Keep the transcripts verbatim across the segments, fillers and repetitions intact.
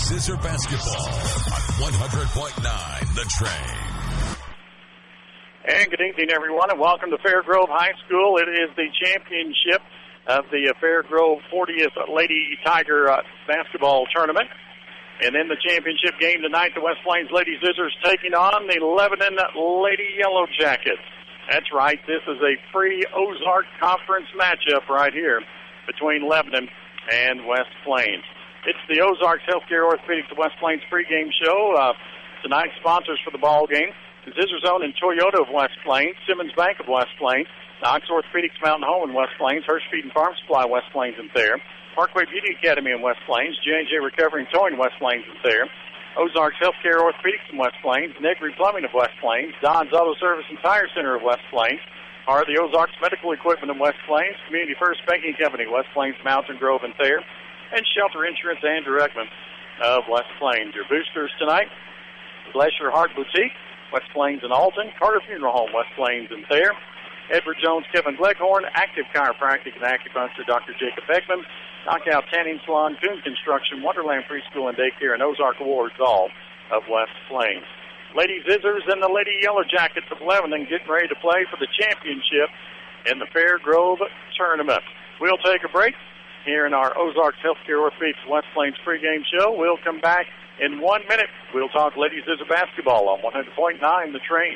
Scissor Basketball on one hundred point nine The Train. And good evening, everyone, and welcome to Fairgrove High School. It is the championship of the Fairgrove fortieth Lady Tiger uh, basketball tournament. And in the championship game tonight, the West Plains Lady Scissors taking on the Lebanon Lady Yellow Jackets. That's right, this is a free Ozark Conference matchup right here between Lebanon and West Plains. It's the Ozarks Healthcare Orthopedics of West Plains pregame show. Uh, tonight's sponsors for the ball game: Scissor Zone and Toyota of West Plains, Simmons Bank of West Plains, Knox Orthopedics Mountain Home in West Plains, Hirsch Feed and Farm Supply West Plains and Thayer, Parkway Beauty Academy in West Plains, J and J Recovery and Towing West Plains and Thayer, Ozarks Healthcare Orthopedics in West Plains, Negri Plumbing of West Plains, Don's Auto Service and Tire Center of West Plains, are the Ozarks Medical Equipment in West Plains, Community First Banking Company, West Plains, Mountain Grove and Thayer, and Shelter Insurance Andrew Eckman of West Plains. Your boosters tonight: Glesher Heart Boutique, West Plains and Alton, Carter Funeral Home, West Plains and Thayer, Edward Jones, Kevin Gleghorn, Active Chiropractic and Acupuncture, Doctor Jacob Beckman, Knockout Tanning Salon, Coon Construction, Wonderland Preschool and Daycare, and Ozark Awards, all of West Plains. Lady Scissors and the Lady Yellow Jackets of Lebanon getting ready to play for the championship in the Fairgrove tournament. We'll take a break here in our Ozarks Healthcare Orthopedics West Plains pregame show. We'll come back in one minute. We'll talk Lady Scissor basketball on one hundred point nine The Train.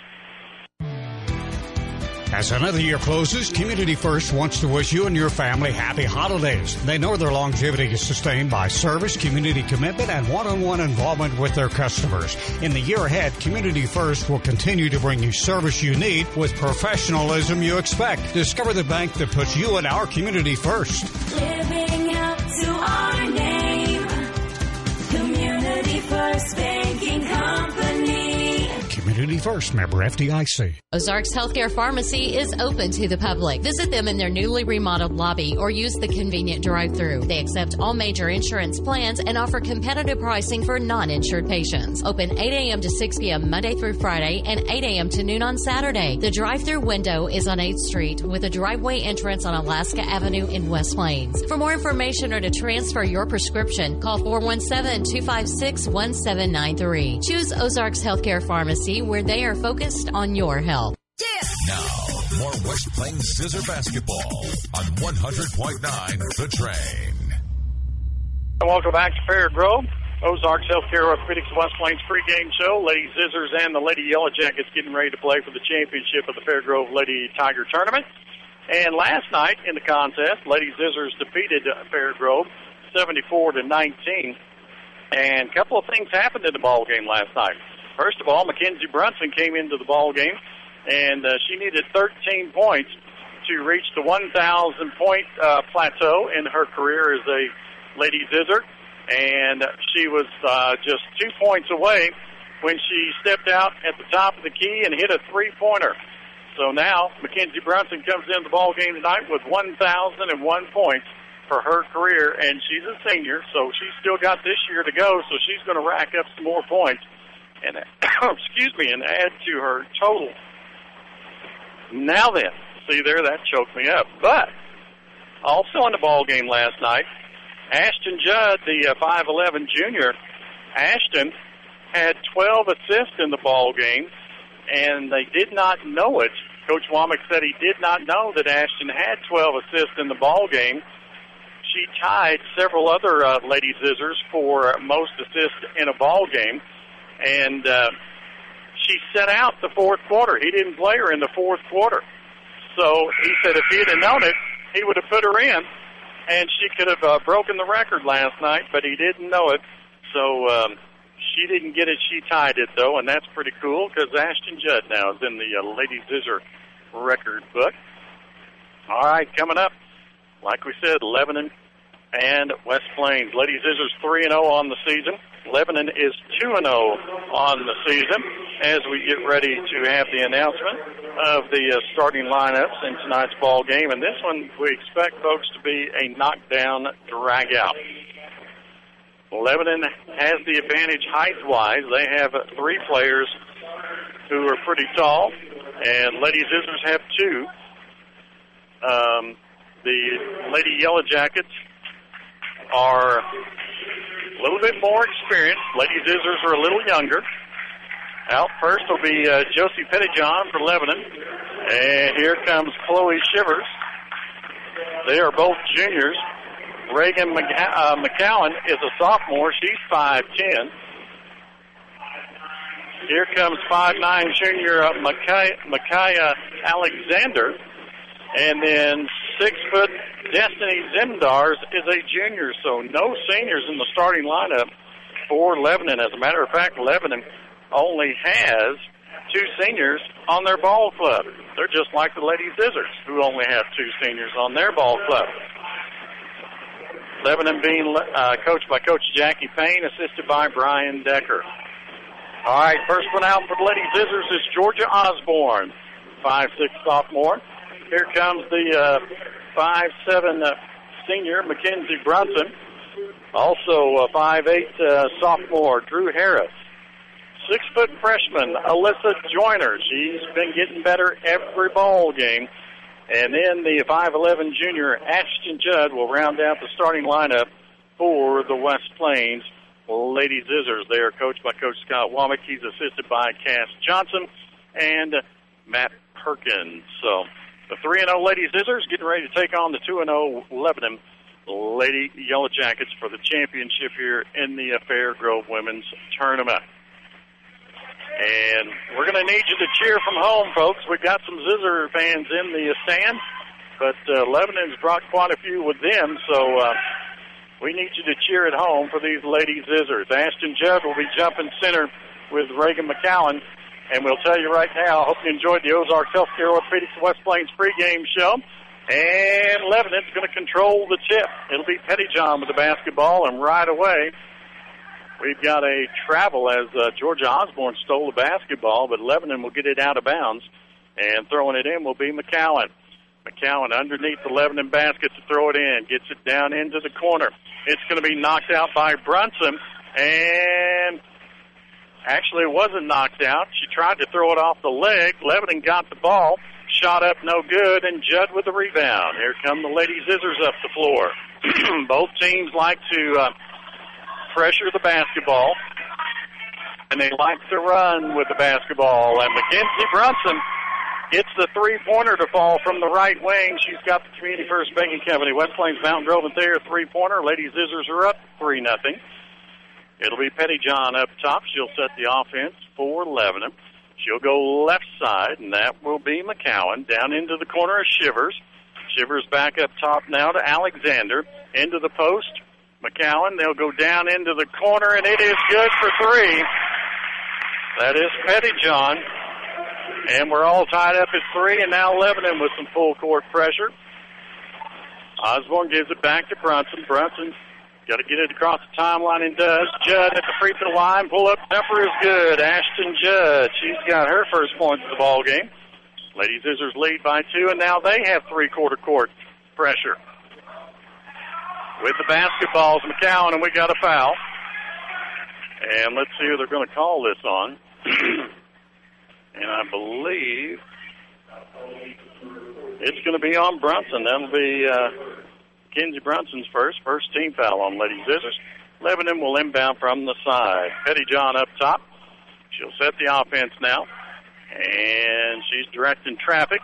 As another year closes, Community First wants to wish you and your family happy holidays. They know their longevity is sustained by service, community commitment, and one-on-one involvement with their customers. In the year ahead, Community First will continue to bring you service you need with professionalism you expect. Discover the bank that puts you and our community first. Living up to our name, Community First Banking Company. Community First, member F D I C. Ozarks Healthcare Pharmacy is open to the public. Visit them in their newly remodeled lobby or use the convenient drive-thru. They accept all major insurance plans and offer competitive pricing for non-insured patients. Open eight a.m. to six p.m. Monday through Friday and eight a.m. to noon on Saturday. The drive-thru window is on eighth Street with a driveway entrance on Alaska Avenue in West Plains. For more information or to transfer your prescription, call four one seven, two five six, one seven nine three. Choose Ozarks Healthcare Pharmacy, where they are focused on your health. Yeah. Now, more West Plains Scissor basketball on one hundred point nine The Train. Welcome back to Fairgrove. Ozarks Healthcare Orthopedics West Plains pregame show. Lady Scissors and the Lady Yellow Jackets getting ready to play for the championship of the Fairgrove Lady Tiger Tournament. And last night in the contest, Lady Scissors defeated Fairgrove seventy-four to nineteen. And a couple of things happened in the ball game last night. First of all, Mackenzie Brunson came into the ball game, and uh, she needed thirteen points to reach the one thousand point uh, plateau in her career as a Lady Scissor. And she was uh, just two points away when she stepped out at the top of the key and hit a three-pointer. So now Mackenzie Brunson comes into the ball game tonight with one thousand one points for her career, and she's a senior, so she's still got this year to go, so she's going to rack up some more points and excuse me, and add to her total. Now then, see there, that choked me up. But also in the ball game last night, Ashton Judd, the uh, five eleven junior, Ashton had twelve assists in the ball game, and they did not know it. Coach Womack said he did not know that Ashton had twelve assists in the ball game. She tied several other uh, Lady Scissors for most assists in a ball game. And uh, she set out the fourth quarter. He didn't play her in the fourth quarter. So he said if he had known it, he would have put her in, and she could have uh, broken the record last night, but he didn't know it. So um, she didn't get it. She tied it, though, and that's pretty cool because Ashton Judd now is in the uh, Lady Scissor record book. All right, coming up, like we said, Lebanon and West Plains. Lady Scissors three and oh on the season. Lebanon is two and oh on the season as we get ready to have the announcement of the uh, starting lineups in tonight's ball game. And this one, we expect, folks, to be a knockdown drag-out. Lebanon has the advantage height-wise. They have three players who are pretty tall, and Lady Scissors have two. Um, the Lady Yellow Jackets are a little bit more experienced. Lady Zizzers are a little younger. Out first will be uh, Josie Pettyjohn for Lebanon. And here comes Chloe Shivers. They are both juniors. Reagan McG- uh, McCowan is a sophomore. She's five ten. Here comes five nine junior uh, Micaiah Alexander. And then six foot Destiny Zimdars is a junior, so no seniors in the starting lineup for Lebanon. As a matter of fact, Lebanon only has two seniors on their ball club. They're just like the Lady Zizzers, who only have two seniors on their ball club. Lebanon being uh, coached by Coach Jackie Payne, assisted by Brian Decker. All right, first one out for the Lady Zizzers is Georgia Osborne, five six sophomore. Here comes the uh, five seven uh, senior, Mackenzie Brunson. Also a five eight uh, sophomore, Drew Harris. Six-foot freshman, Alyssa Joyner. She's been getting better every ball game. And then the five eleven junior, Ashton Judd, will round out the starting lineup for the West Plains Lady Zizzers. They are coached by Coach Scott Womack. He's assisted by Cass Johnson and Matt Perkins. So the three and oh Lady Zizzers getting ready to take on the two and oh Lebanon Lady Yellow Jackets for the championship here in the Fair Grove Women's Tournament. And we're going to need you to cheer from home, folks. We've got some Zizzer fans in the stand, but uh, Lebanon's brought quite a few with them, so uh, we need you to cheer at home for these Lady Zizzers. Ashton Judd will be jumping center with Reagan McCowan, and we'll tell you right now, I hope you enjoyed the Ozarks Healthcare Orthopedics West Plains pregame show. And Lebanon's going to control the tip. It'll be Pettyjohn with the basketball, and right away, we've got a travel as uh, Georgia Osborne stole the basketball, but Lebanon will get it out of bounds, and throwing it in will be McCowan. McCowan underneath the Lebanon basket to throw it in, gets it down into the corner. It's going to be knocked out by Brunson, and actually it wasn't knocked out. She tried to throw it off the leg. Lebanon got the ball, shot up no good, and Judd with the rebound. Here come the Lady Zizzers up the floor. Both teams like to Uh, pressure the basketball, and they like to run with the basketball. And Mackenzie Brunson gets the three-pointer to fall from the right wing. She's got the Community First Banking Company, West Plains Mountain Grove and Thayer three-pointer. Lady Zizzers are up three nothing. It'll be Pettyjohn up top. She'll set the offense for Lebanon. She'll go left side, and that will be McCowan. Down into the corner of Shivers. Shivers back up top now to Alexander. Into the post. McCowan, they'll go down into the corner, and it is good for three. That is Pettyjohn. And we're all tied up at three, and now Lebanon with some full court pressure. Osborne gives it back to Brunson. Brunson got to get it across the timeline and does. Judd at the free throw line. Pull up jumper is good. Ashton Judd. She's got her first points of the ball game. Lady Zizzers lead by two, and now they have three-quarter court pressure. With the basketballs, McCowan, and we got a foul. And let's see who they're going to call this on. And I believe it's going to be on Brunson. That'll be uh, Kenzie Brunson's first, first team foul on Lady Zizzers. Lebanon will inbound from the side. Pettyjohn up top. She'll set the offense now. And she's directing traffic.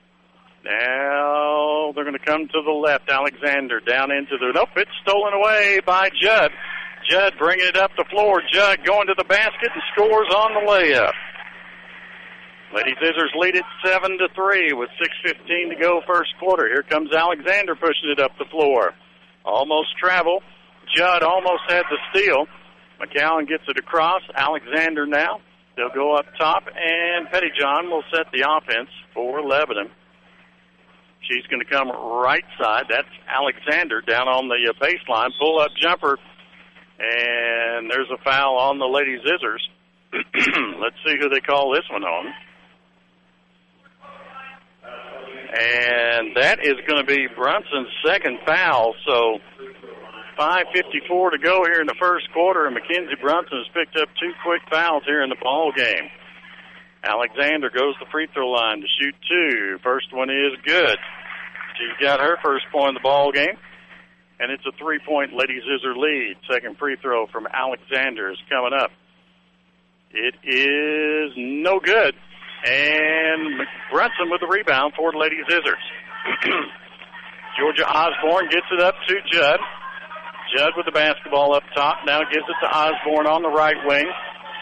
Now they're going to come to the left. Alexander down into the... Nope, it's stolen away by Judd. Judd bringing it up the floor. Judd going to the basket and scores on the layup. Lady Zizzers lead it seven to three with six fifteen to go first quarter. Here comes Alexander pushing it up the floor. Almost travel. Judd almost had the steal. McCowan gets it across. Alexander now. They'll go up top, and Pettyjohn will set the offense for Lebanon. She's going to come right side. That's Alexander down on the baseline. Pull-up jumper, and there's a foul on the Lady Zizzers. Let's see who they call this one on. And that is going to be Brunson's second foul. So five fifty-four to go here in the first quarter, and Mackenzie Brunson has picked up two quick fouls here in the ball game. Alexander goes to the free throw line to shoot two. First one is good. She's got her first point of the ball game. and it's a three-point Lady Scissor lead. Second free throw from Alexander is coming up. It is no good. And Brunson with the rebound for Lady Scissors. Georgia Osborne gets it up to Judd. Judd with the basketball up top. Now gives it to Osborne on the right wing.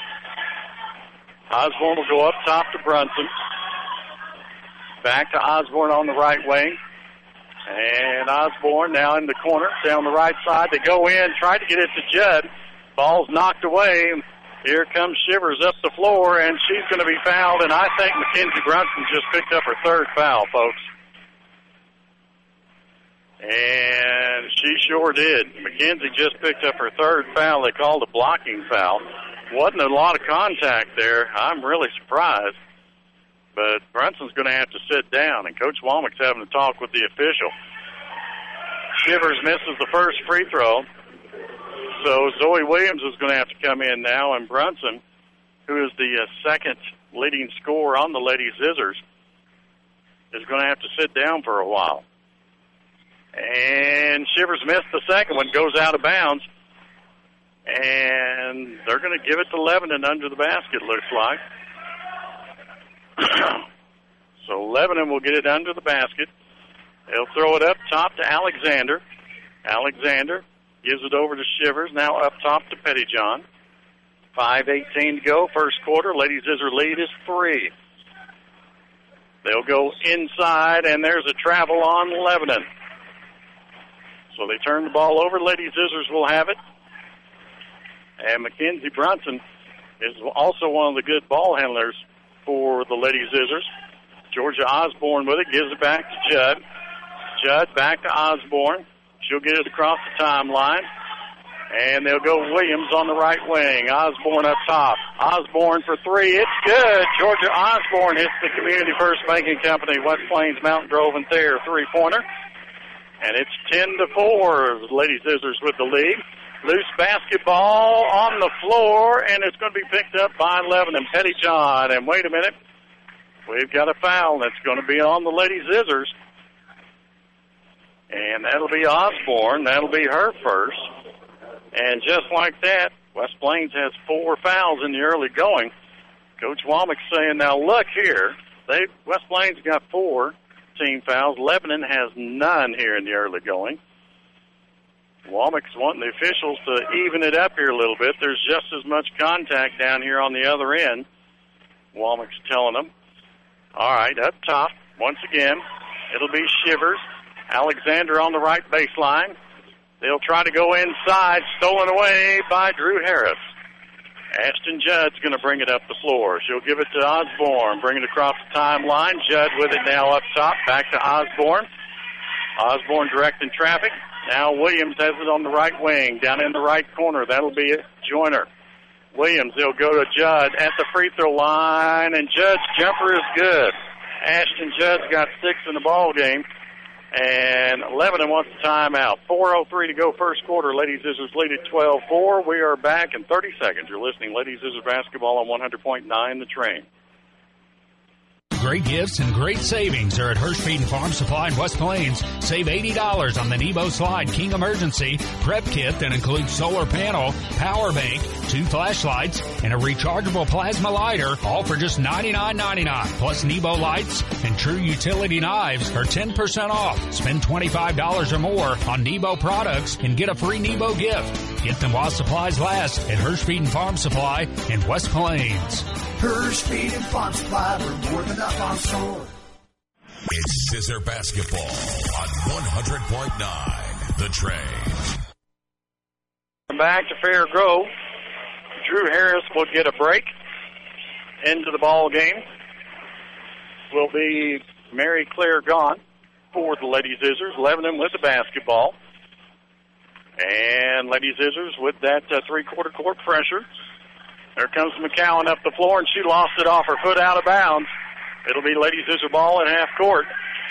Osborne will go up top to Brunson. Back to Osborne on the right wing. And Osborne now in the corner, down the right side. They go in, try to get it to Judd. Ball's knocked away. Here comes Shivers up the floor, and she's going to be fouled. And I think Mackenzie Brunson just picked up her third foul, folks. And she sure did. Mackenzie just picked up her third foul. They called a blocking foul. Wasn't a lot of contact there. I'm really surprised. But Brunson's going to have to sit down, and Coach Womack's having to talk with the official. Shivers misses the first free throw. So Zoe Williams is going to have to come in now, and Brunson, who is the uh, second leading scorer on the Lady Scissors, is going to have to sit down for a while. And Shivers missed the second one, goes out of bounds. And they're going to give it to Lebanon under the basket, looks like. So Lebanon will get it under the basket. They'll throw it up top to Alexander. Alexander gives it over to Shivers. Now up top to Pettyjohn. five eighteen to go, first quarter. Lady Scissor lead is three. They'll go inside, and there's a travel on Lebanon. So they turn the ball over. Lady Scissors will have it. And Mackenzie Brunson is also one of the good ball handlers for the Lady Scissors. Georgia Osborne with it, gives it back to Judd. Judd back to Osborne. She'll get it across the timeline. And they'll go Williams on the right wing. Osborne up top. Osborne for three. It's good. Georgia Osborne hits the Community First Banking Company, West Plains, Mountain Grove, and Thayer three-pointer. And it's ten to four. Lady Scissors with the lead. Loose basketball on the floor, and it's going to be picked up by Lebanon Pettyjohn. And wait a minute. We've got a foul that's going to be on the Lady Scissors. And that'll be Osborne. That'll be her first. And just like that, West Plains has four fouls in the early going. Coach Womack's saying, now look here. They West Plains got four team fouls. Lebanon has none here in the early going. Womack's wanting the officials to even it up here a little bit. There's just as much contact down here on the other end. Womack's telling them. All right, up top, once again, it'll be Shivers. Alexander on the right baseline. They'll try to go inside, stolen away by Drew Harris. Ashton Judd's going to bring it up the floor. She'll give it to Osborne, bring it across the timeline. Judd with it now up top, back to Osborne. Osborne directing traffic. Now Williams has it on the right wing, down in the right corner. That'll be it. Joyner. Williams, they'll go to Judd at the free throw line, and Judd's jumper is good. Ashton Judd's got six in the ball game, and Lebanon wants a timeout. four oh three to go first quarter. Lady Scissors lead at twelve four. We are back in thirty seconds. You're listening Lady Scissors basketball on one hundred point nine The Train. Great gifts and great savings are at Hirsch Feed and Farm Supply in West Plains. Save eighty dollars on the Nebo Slide King Emergency Prep Kit that includes solar panel, power bank, two flashlights, and a rechargeable plasma lighter, all for just ninety-nine ninety-nine. Plus Nebo lights and True Utility knives are ten percent off. Spend twenty-five dollars or more on Nebo products and get a free Nebo gift. Get them while supplies last at Hirsch Feed and Farm Supply in West Plains. Hirsch Feed and Farm Supply, we're more than up on store. It's Scissor Basketball on one hundred point nine The Train. Back to Fair Grove. Drew Harris will get a break into the ball game. Will be Mary Claire Gaunt for the Lady Scissors. Lebanon with the basketball. And Lady Scissors with that uh, three-quarter court pressure. There comes McCowan up the floor, and she lost it off her foot out of bounds. It'll be Lady Scissor ball at half court.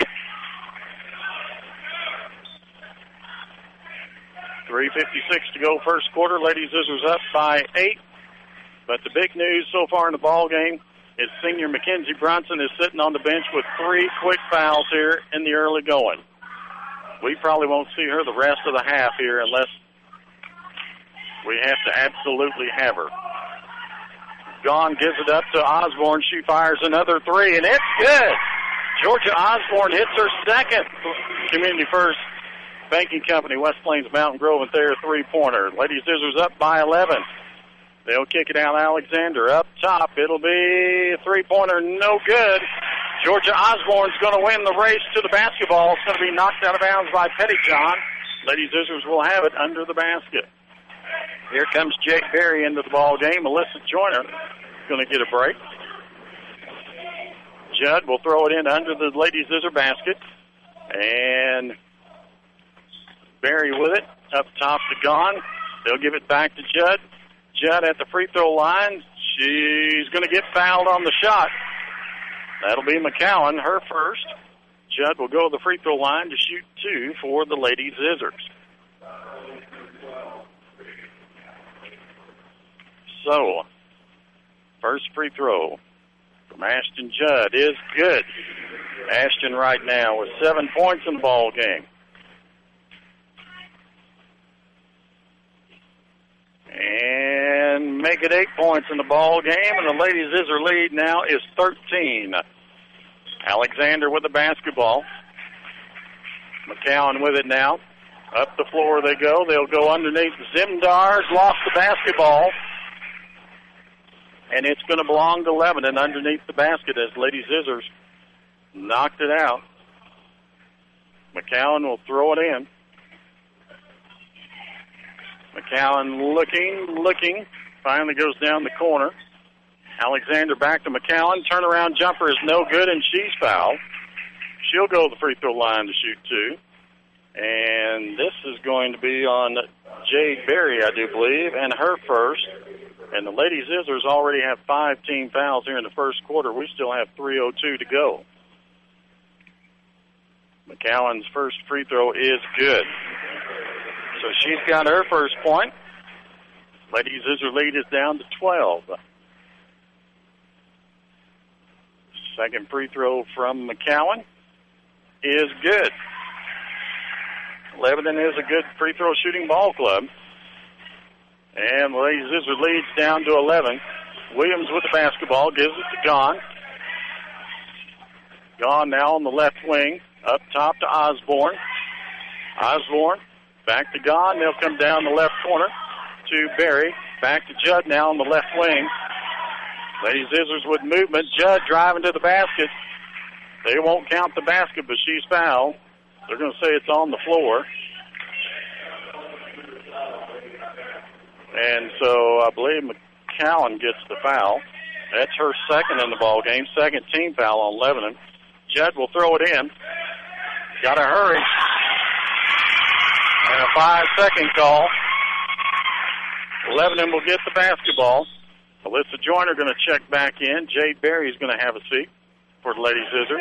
three fifty-six to go first quarter. Lady Scissors up by eight. But the big news so far in the ball game is senior Mackenzie Brunson is sitting on the bench with three quick fouls here in the early going. we probably won't see her the rest of the half here unless we have to absolutely have her. Gahn gives it up to Osborne. She fires another three, and it's good. Georgia Osborne hits her second Community First Banking Company, West Plains Mountain Grove and Thayer three-pointer. Lady Scissors up by eleven. They'll kick it out. Alexander up top. It'll be a three-pointer, no good. Georgia Osborne's going to win the race to the basketball. It's going to be knocked out of bounds by Pettyjohn. Lady Scissors will have it under the basket. Here comes Jake Berry into the ball game. Melissa Joyner going to get a break. Judd will throw it in under the Lady Scissor basket. And Berry with it. Up top to Gahn. They'll give it back to Judd. Judd at the free throw line. She's going to get fouled on the shot. That'll be McCowan, her first. Judd will go to the free throw line to shoot two for the Lady Scissors. So, first free throw from Ashton Judd is good. Ashton right now with seven points in the ball game. And make it eight points in the ball game, and the Lady Scissor lead now is thirteen. Alexander with the basketball. McCowan with it now. Up the floor they go. They'll go underneath. Zimdar's lost the basketball. And it's going to belong to Lebanon underneath the basket as Lady Scissors knocked it out. McCowan will throw it in. McCowan looking, looking. Finally goes down the corner. Alexander back to McCowan. Turnaround jumper is no good, and she's fouled. She'll go to the free throw line to shoot two. And this is going to be on Jade Berry, I do believe, and her first. And the Lady Scissors already have five team fouls here in the first quarter. We still have three oh two to go. McCowan's first free throw is good. So she's got her first point. Lady Scissor lead is down to twelve. Second free throw from McCowan is good. Lebanon is a good free throw shooting ball club. And the Lady Scissor leads down to eleven. Williams with the basketball, gives it to Gahn. Gahn now on the left wing, up top to Osborne. Osborne back to Gahn. They'll come down the left corner to Berry. Back to Judd now on the left wing. Lady Scissors with movement. Judd driving to the basket. They won't count the basket, but she's fouled. They're going to say it's on the floor. And so I believe McCowan gets the foul. That's her second in the ball game. Second team foul on Lebanon. Judd will throw it in. Got to hurry. And a five-second call. Lebanon will get the basketball. Alyssa Joyner going to check back in. Jade Berry is going to have a seat for the Lady Scissors.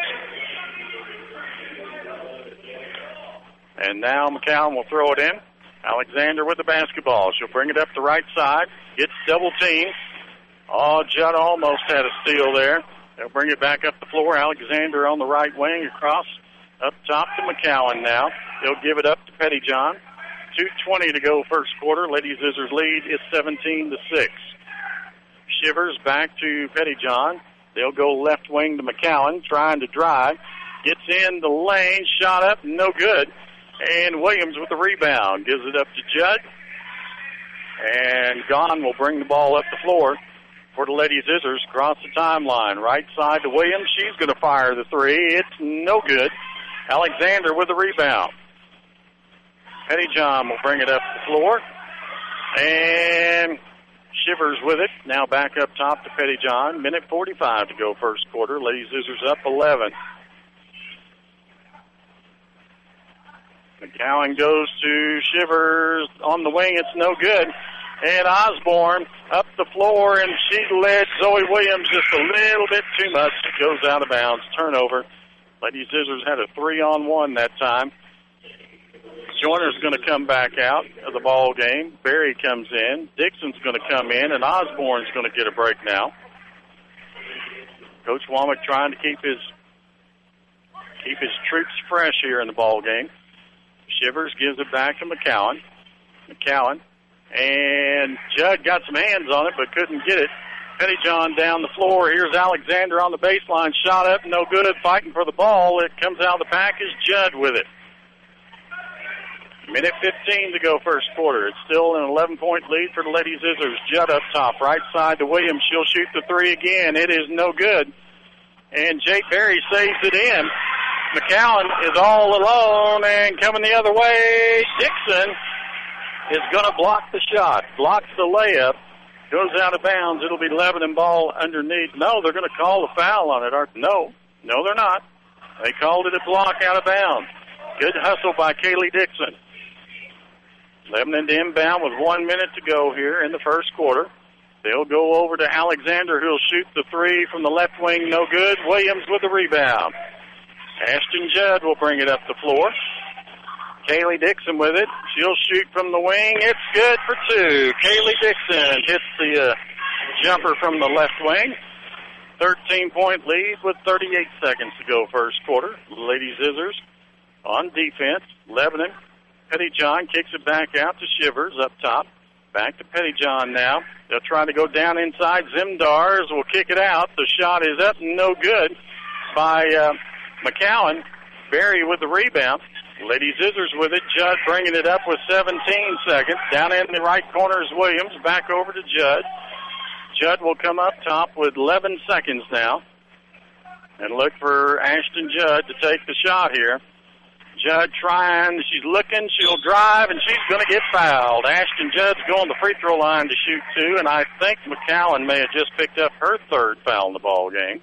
And now McCowan will throw it in. Alexander with the basketball. She'll bring it up the right side. Gets double teamed. Oh, Judd almost had a steal there. They'll bring it back up the floor. Alexander on the right wing across up top to McCowan now. They'll give it up to Pettyjohn. two twenty to go first quarter. Lady Scissors lead is seventeen to six. Shivers back to Pettyjohn. They'll go left wing to McCowan, trying to drive. Gets in the lane, shot up, no good. And Williams with the rebound. Gives it up to Judd. And Gahn will bring the ball up the floor for the Lady Scissors. Across the timeline. Right side to Williams. She's going to fire the three. It's no good. Alexander with the rebound. Pettyjohn will bring it up the floor. And Shivers with it. Now back up top to Pettyjohn. Minute forty-five to go first quarter. Lady Scissors up eleven. McCowan goes to Shivers on the wing. It's no good. And Osborne up the floor, and she led Zoe Williams just a little bit too much. It goes out of bounds. Turnover. Lady Scissors had a three-on-one that time. Joyner's going to come back out of the ball game. Berry comes in. Dixon's going to come in, and Osborne's going to get a break now. Coach Womack trying to keep his keep his troops fresh here in the ball game. Shivers gives it back to McCowan. McCowan. And Judd got some hands on it, but couldn't get it. Pettyjohn down the floor. Here's Alexander on the baseline. Shot up, no good. Fighting for the ball. It comes out of the pack is Judd with it. Minute fifteen to go first quarter. It's still an eleven-point lead for the Lady Scissors. Judd up top, right side to Williams. She'll shoot the three again. It is no good. And Jake Berry saves it in. McCowan is all alone and coming the other way. Dixon is going to block the shot. Blocks the layup. Goes out of bounds. It'll be Lebanon ball underneath. No, they're going to call a foul on it. No, no, they're not. They called it a block out of bounds. Good hustle by Kaylee Dixon. Lebanon to inbound with one minute to go here in the first quarter. They'll go over to Alexander, who'll shoot the three from the left wing. No good. Williams with the rebound. Ashton Judd will bring it up the floor. Kaylee Dixon with it. She'll shoot from the wing. It's good for two. Kaylee Dixon hits the uh, jumper from the left wing. thirteen-point lead with thirty-eight seconds to go first quarter. Lady Scissors on defense. Lebanon. Pettyjohn kicks it back out to Shivers up top. Back to Pettyjohn now. They'll try to go down inside. Zimdars will kick it out. The shot is up, no good by uh, McCowan. Berry with the rebound. Lady Scissors with it. Judd bringing it up with seventeen seconds. Down in the right corner is Williams. Back over to Judd. Judd will come up top with eleven seconds now. And look for Ashton Judd to take the shot here. Judd trying. She's looking. She'll drive, and she's going to get fouled. Ashton Judd's going to the free throw line to shoot two, and I think McCowan may have just picked up her third foul in the ball game.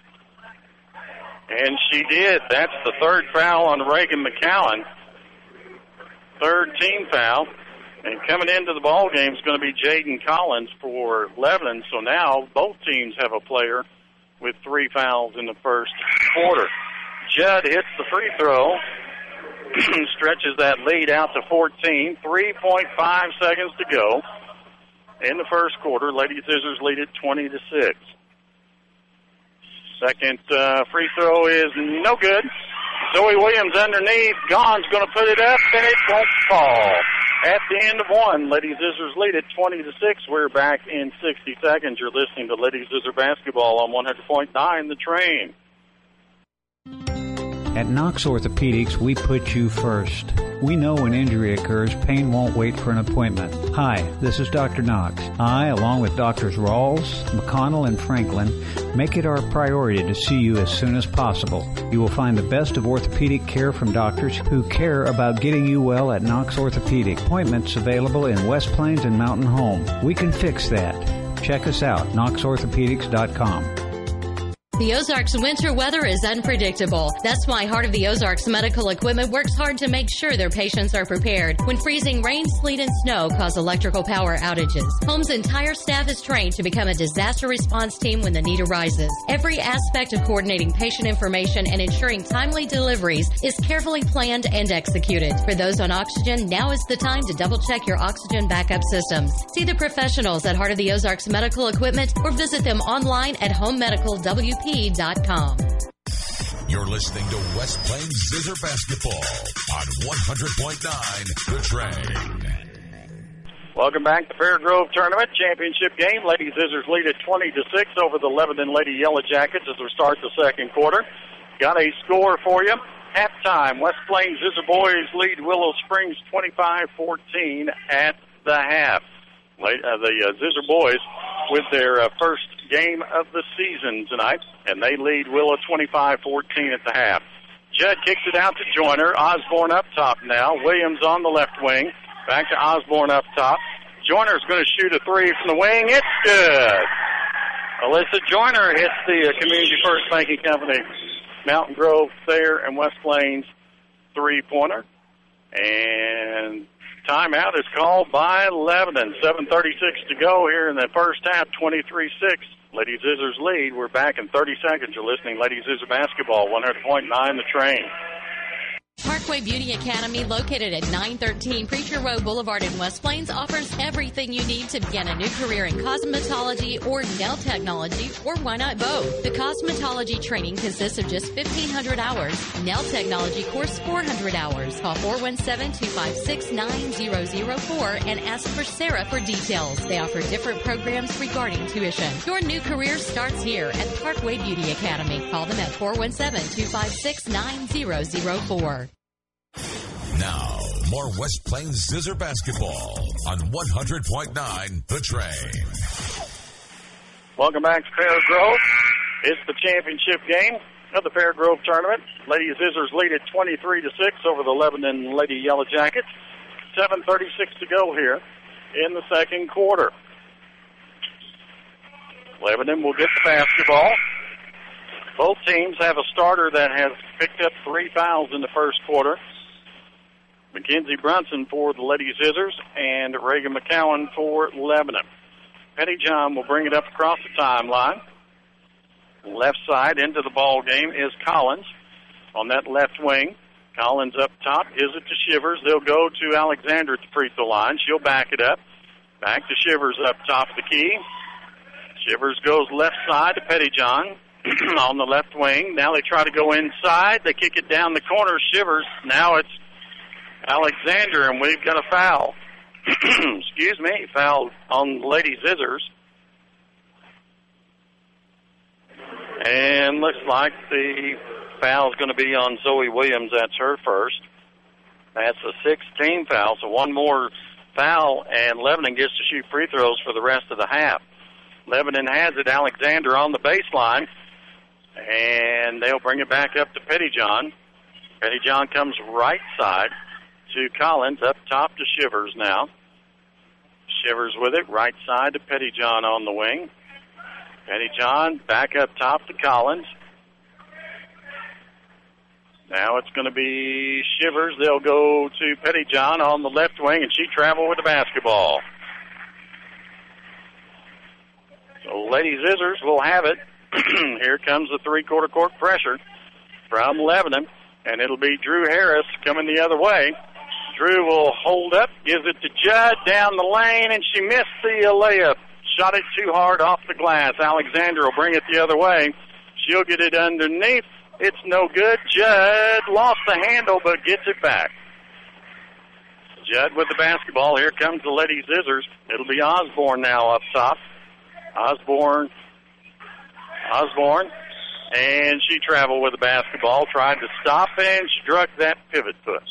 And she did. That's the third foul on Reagan McCowan. Third team foul. And coming into the ball game is going to be Jaden Collins for Lebanon. So now both teams have a player with three fouls in the first quarter. Judd hits the free throw. Stretches that lead out to fourteen. three point five seconds to go in the first quarter. Lady Scissors lead it twenty to six. Second uh, free throw is no good. Zoe Williams underneath. Gaughan's going to put it up, and it won't fall. At the end of one, Lady Scissors lead it twenty to six. We're back in sixty seconds. You're listening to Lady Scissor Basketball on one hundred point nine The Train. At Knox Orthopedics, we put you first. We know when injury occurs, pain won't wait for an appointment. Hi, this is Doctor Knox. I, along with Doctors Rawls, McConnell, and Franklin, make it our priority to see you as soon as possible. You will find the best of orthopedic care from doctors who care about getting you well at Knox Orthopedic. Appointments available in West Plains and Mountain Home. We can fix that. Check us out, knox orthopedics dot com. The Ozarks winter weather is unpredictable. That's why Heart of the Ozarks Medical Equipment works hard to make sure their patients are prepared when freezing rain, sleet, and snow cause electrical power outages. Home's entire staff is trained to become a disaster response team when the need arises. Every aspect of coordinating patient information and ensuring timely deliveries is carefully planned and executed. For those on oxygen, now is the time to double-check your oxygen backup systems. See the professionals at Heart of the Ozarks Medical Equipment or visit them online at home medical w p dot com. You're listening to West Plains Scissor Basketball on one hundred point nine The Train. Welcome back to Fairgrove Tournament Championship game. Lady Scissors lead at twenty to six over the Lebanon Lady Yellow Jackets as we start the second quarter. Got a score for you. Halftime, West Plains Scissor Boys lead Willow Springs twenty-five fourteen at the half. Uh, the uh, Scissor Boys with their uh, first game of the season tonight, and they lead Willow twenty-five fourteen at the half. Judd kicks it out to Joyner. Osborne up top now. Williams on the left wing. Back to Osborne up top. Joyner's going to shoot a three from the wing. It's good. Alyssa Joyner hits the uh, Community First Banking Company Mountain Grove Thayer and West Plains three-pointer. And timeout is called by Lebanon. seven thirty-six to go here in the first half, twenty-three six. Lady Scissors lead. We're back in thirty seconds. You're listening to Lady Scissor Basketball, one hundred point nine The Train. Park Parkway Beauty Academy, located at nine thirteen Preacher Road Boulevard in West Plains, offers everything you need to begin a new career in cosmetology or nail technology, or why not both? The cosmetology training consists of just fifteen hundred hours. Nail technology course, four hundred hours. Call four one seven, two five six, nine zero zero four and ask for Sarah for details. They offer different programs regarding tuition. Your new career starts here at Parkway Beauty Academy. Call them at four one seven, two five six, nine zero zero four. Now, more West Plains Scissor basketball on one hundred point nine The Train. Welcome back to Fair Grove. It's the championship game of the Fair Grove tournament. Lady Scissors lead at twenty-three to six over the Lebanon Lady Yellow Jackets. seven thirty-six to go here in the second quarter. Lebanon will get the basketball. Both teams have a starter that has picked up three fouls in the first quarter. Mackenzie Brunson for the Lady Scissors and Reagan McCowan for Lebanon. Pettyjohn will bring it up across the timeline. Left side into the ball game is Collins on that left wing. Collins up top, gives it to Shivers. They'll go to Alexander at the free throw line. She'll back it up. Back to Shivers up top of the key. Shivers goes left side to Pettyjohn on the left wing. Now they try to go inside. They kick it down the corner. Shivers. Now it's Alexander, and we've got a foul. Excuse me, foul on Lady Scissors. And looks like the foul's going to be on Zoe Williams. That's her first. That's a sixteen foul, so one more foul, and Lebanon gets to shoot free throws for the rest of the half. Lebanon has it. Alexander on the baseline, and they'll bring it back up to Pettyjohn. Pettyjohn comes right side to Collins, up top to Shivers now. Shivers with it, right side to Pettyjohn on the wing. Pettyjohn back up top to Collins. Now it's going to be Shivers. They'll go to Pettyjohn on the left wing, and she travel with the basketball. So Lady Scissors will have it. Here comes the three-quarter court pressure from Lebanon, and it'll be Drew Harris coming the other way. Drew will hold up, gives it to Judd down the lane, and she missed the uh, layup. Shot it too hard off the glass. Alexander will bring it the other way. She'll get it underneath. It's no good. Judd lost the handle, but gets it back. Judd with the basketball. Here comes the Lady Scissors. It'll be Osborne now up top. Osborne. Osborne. And she traveled with the basketball, tried to stop, and struck that pivot foot.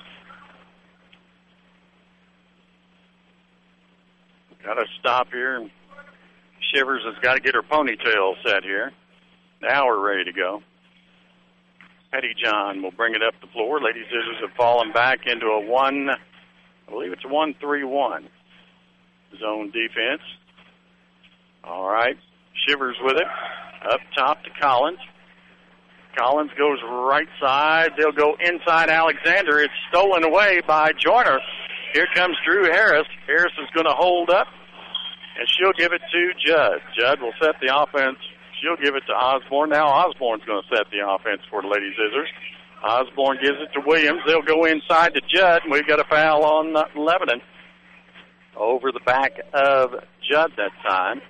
Got to stop here. Shivers has got to get her ponytail set here. Now we're ready to go. Pettyjohn will bring it up the floor. Lady Scissors have fallen back into a one, I believe it's a one three one zone defense. All right. Shivers with it. Up top to Collins. Collins goes right side. They'll go inside Alexander. It's stolen away by Joyner. Here comes Drew Harris. Harris is going to hold up, and she'll give it to Judd. Judd will set the offense. She'll give it to Osborne. Now Osborne's going to set the offense for the Lady Scissors. Osborne gives it to Williams. They'll go inside to Judd, and we've got a foul on uh, Lebanon. Over the back of Judd that time.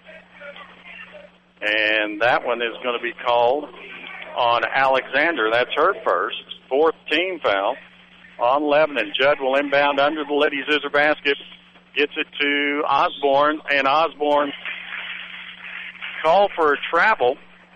And that one is going to be called on Alexander. That's her first. Fourth team foul on Lebanon. Judd will inbound under the Lady Scissor basket. Gets it to Osborne, and Osborne called for a travel.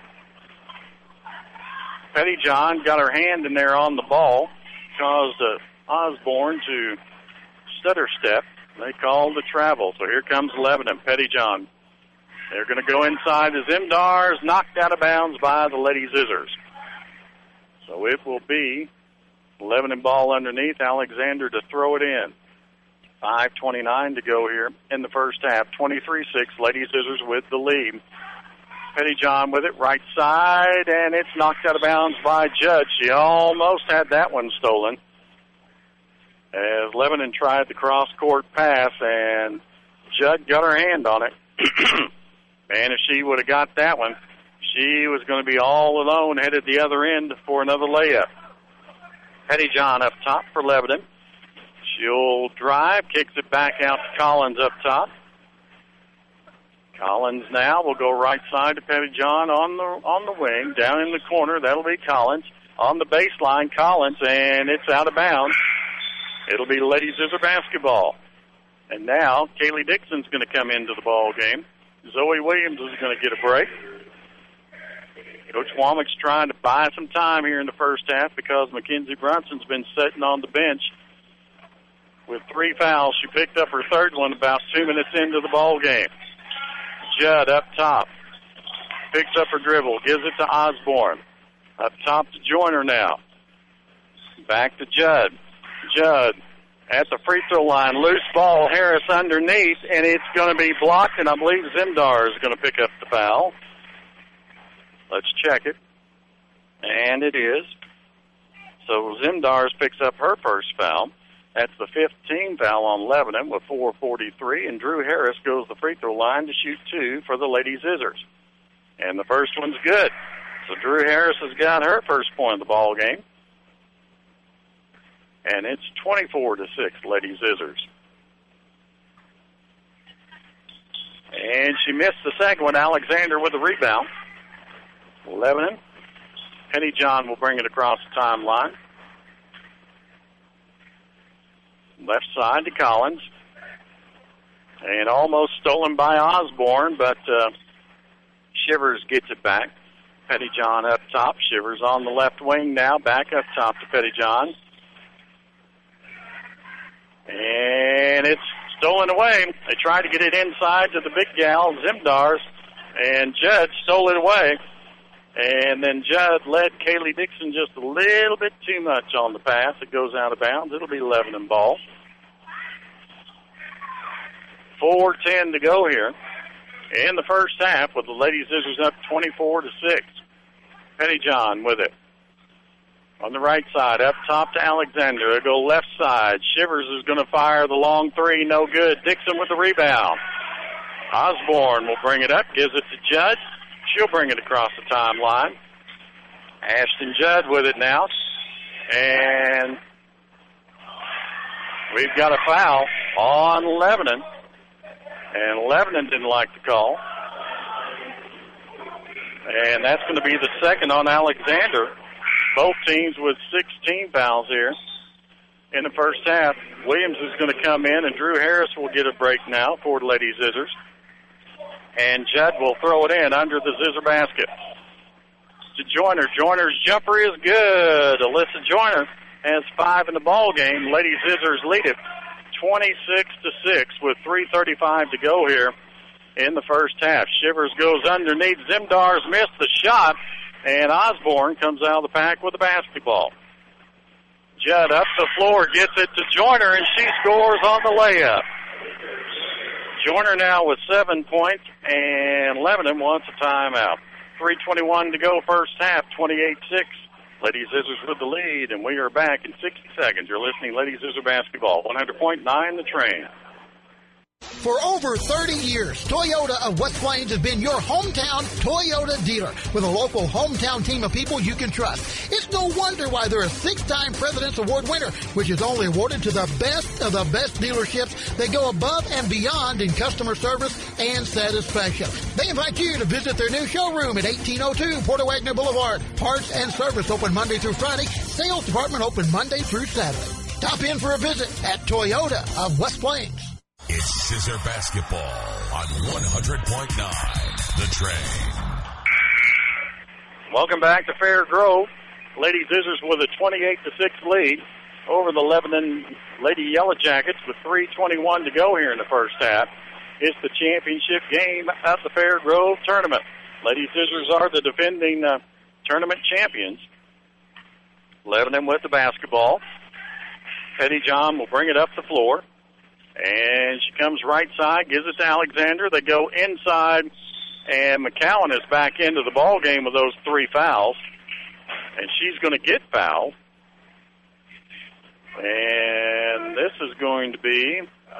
Pettyjohn got her hand in there on the ball, caused uh, Osborne to stutter step. They called the travel. So here comes Lebanon. Pettyjohn. They're going to go inside as Imdar's knocked out of bounds by the Lady Scissors. So it will be Lebanon ball underneath. Alexander to throw it in. five twenty-nine to go here in the first half. twenty-three six, Lady Scissors with the lead. Pettyjohn with it, right side, and it's knocked out of bounds by Judd. She almost had that one stolen as Lebanon tried the cross-court pass, and Judd got her hand on it. And if she would have got that one, she was going to be all alone headed the other end for another layup. Pettyjohn up top for Lebanon. She'll drive, kicks it back out to Collins up top. Collins now will go right side to Pettyjohn on the on the wing, down in the corner. That'll be Collins. On the baseline, Collins, and it's out of bounds. It'll be Lady Zizzer basketball. And now Kaylee Dixon's going to come into the ball game. Zoe Williams is going to get a break. Coach Womack's trying to buy some time here in the first half because Mackenzie Brunson's been sitting on the bench with three fouls. She picked up her third one about two minutes into the ball game. Judd up top. Picks up her dribble. Gives it to Osborne. Up top to Joyner now. Back to Judd. Judd at the free throw line. Loose ball. Harris underneath, and it's going to be blocked, and I believe Zimdar is going to pick up the foul. Let's check it. And it is. So Zimdars picks up her first foul. That's the fifteenth foul on Lebanon with four forty-three, and Drew Harris goes to the free throw line to shoot two for the Lady Zizzers. And the first one's good. So Drew Harris has got her first point of the ball game. And it's twenty-four to six, Lady Zizzers. And she missed the second one. Alexander with the rebound. Lebanon. Pettyjohn will bring it across the timeline. Left side to Collins. And almost stolen by Osborne, but uh, Shivers gets it back. Pettyjohn up top. Shivers on the left wing now. Back up top to Pettyjohn. And it's stolen away. They tried to get it inside to the big gal, Zimdars, and Judd stole it away. And then Judd led Kaylee Dixon just a little bit too much on the pass. It goes out of bounds. It'll be Lebanon ball. four ten to go here in the first half with the Lady Zizzers up twenty-four to six. Pettyjohn with it. On the right side, up top to Alexander. They'll go left side. Shivers is going to fire the long three. No good. Dixon with the rebound. Osborne will bring it up. Gives it to Judd. She'll bring it across the timeline. Ashton Judd with it now. And we've got a foul on Lebanon. And Lebanon didn't like the call. And that's going to be the second on Alexander. Both teams with sixteen fouls here in the first half. Williams is going to come in, and Drew Harris will get a break now for the Lady Zizzers. And Judd will throw it in under the Zizzer basket. To Joyner. Joyner's jumper is good. Alyssa Joyner has five in the ball game. Lady Zizzers lead it twenty-six to six with three thirty-five to go here in the first half. Shivers goes underneath. Zimdars missed the shot. And Osborne comes out of the pack with the basketball. Judd up the floor, gets it to Joyner, and she scores on the layup. Joyner now with seven points, and Lebanon wants a timeout. three twenty-one to go first half, twenty-eight six. Lady Zizzers with the lead, and we are back in sixty seconds. You're listening to Lady Zizzer Basketball, one hundred point nine The Train. For over thirty years, Toyota of West Plains has been your hometown Toyota dealer with a local hometown team of people you can trust. It's no wonder why they're a six-time President's Award winner, which is only awarded to the best of the best dealerships that go above and beyond in customer service and satisfaction. They invite you to visit their new showroom at eighteen oh two Porter Wagner Boulevard. Parts and service open Monday through Friday. Sales department open Monday through Saturday. Stop in for a visit at Toyota of West Plains. It's Zizzer Basketball on one hundred point nine The Train. Welcome back to Fair Grove. Lady Zizzers with a twenty-eight to six lead over the Lebanon Lady Yellow Jackets with three twenty-one to go here in the first half. It's the championship game at the Fair Grove tournament. Lady Zizzers are the defending uh, tournament champions. Lebanon with the basketball. Pettyjohn will bring it up the floor. And she comes right side, gives it to Alexander. They go inside, and McCowan is back into the ball game with those three fouls. And she's going to get fouled. And this is going to be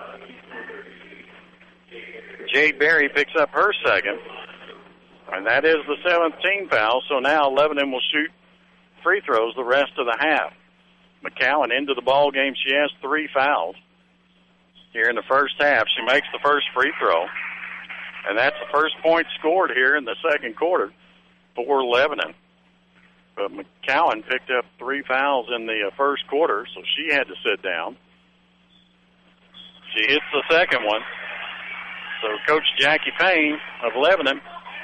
Jade Berry picks up her second. And that is the seventeenth foul. So now Lebanon will shoot free throws the rest of the half. McCowan into the ball game. She has three fouls here in the first half. She makes the first free throw, and that's the first point scored here in the second quarter for Lebanon. But McCowan picked up three fouls in the uh, first quarter, so she had to sit down. She hits the second one. So Coach Jackie Payne of Lebanon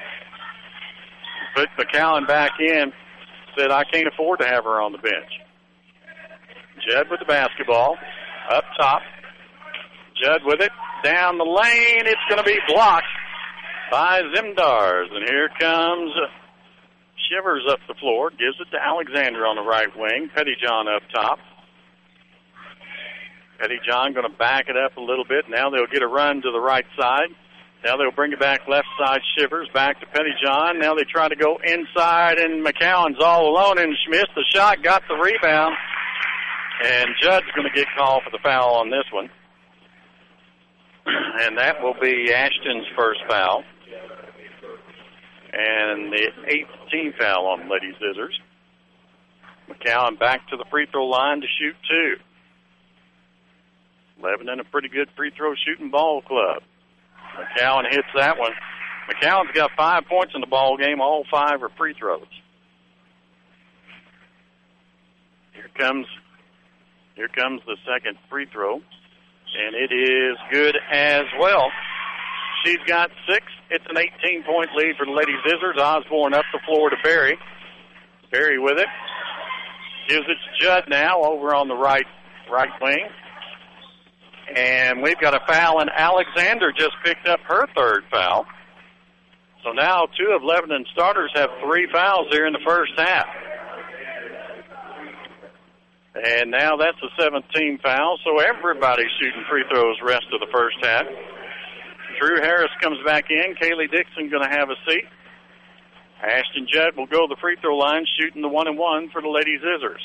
put McCowan back in, said, I can't afford to have her on the bench. Judd with the basketball, up top. Judd with it, down the lane. It's going to be blocked by Zimdars. And here comes Shivers up the floor, gives it to Alexander on the right wing. Pettyjohn up top. Pettyjohn going to back it up a little bit. Now they'll get a run to the right side. Now they'll bring it back left side. Shivers back to Pettyjohn. Now they try to go inside, and McCowan's all alone, and she missed the shot, got the rebound. And Judd's going to get called for the foul on this one. And that will be Ashton's first foul. And the eighteenth foul on Lady Scissors. McCowan back to the free throw line to shoot two. Lebanon, a pretty good free throw shooting ball club. McCowan hits that one. McCowan's got five points in the ball game. All five are free throws. Here comes, here comes the second free throw, and it is good as well. She's got six. It's an eighteen-point lead for the Lady Scissors. Osborne up the floor to Barry. Barry with it. Gives it to Judd now over on the right right wing. And we've got a foul, and Alexander just picked up her third foul. So now two of Lebanon's starters have three fouls here in the first half. And now that's a seventeenth foul, so everybody's shooting free throws rest of the first half. Drew Harris comes back in. Kaylee Dixon going to have a seat. Ashton Judd will go to the free throw line, shooting the one and one for the Lady Scissors.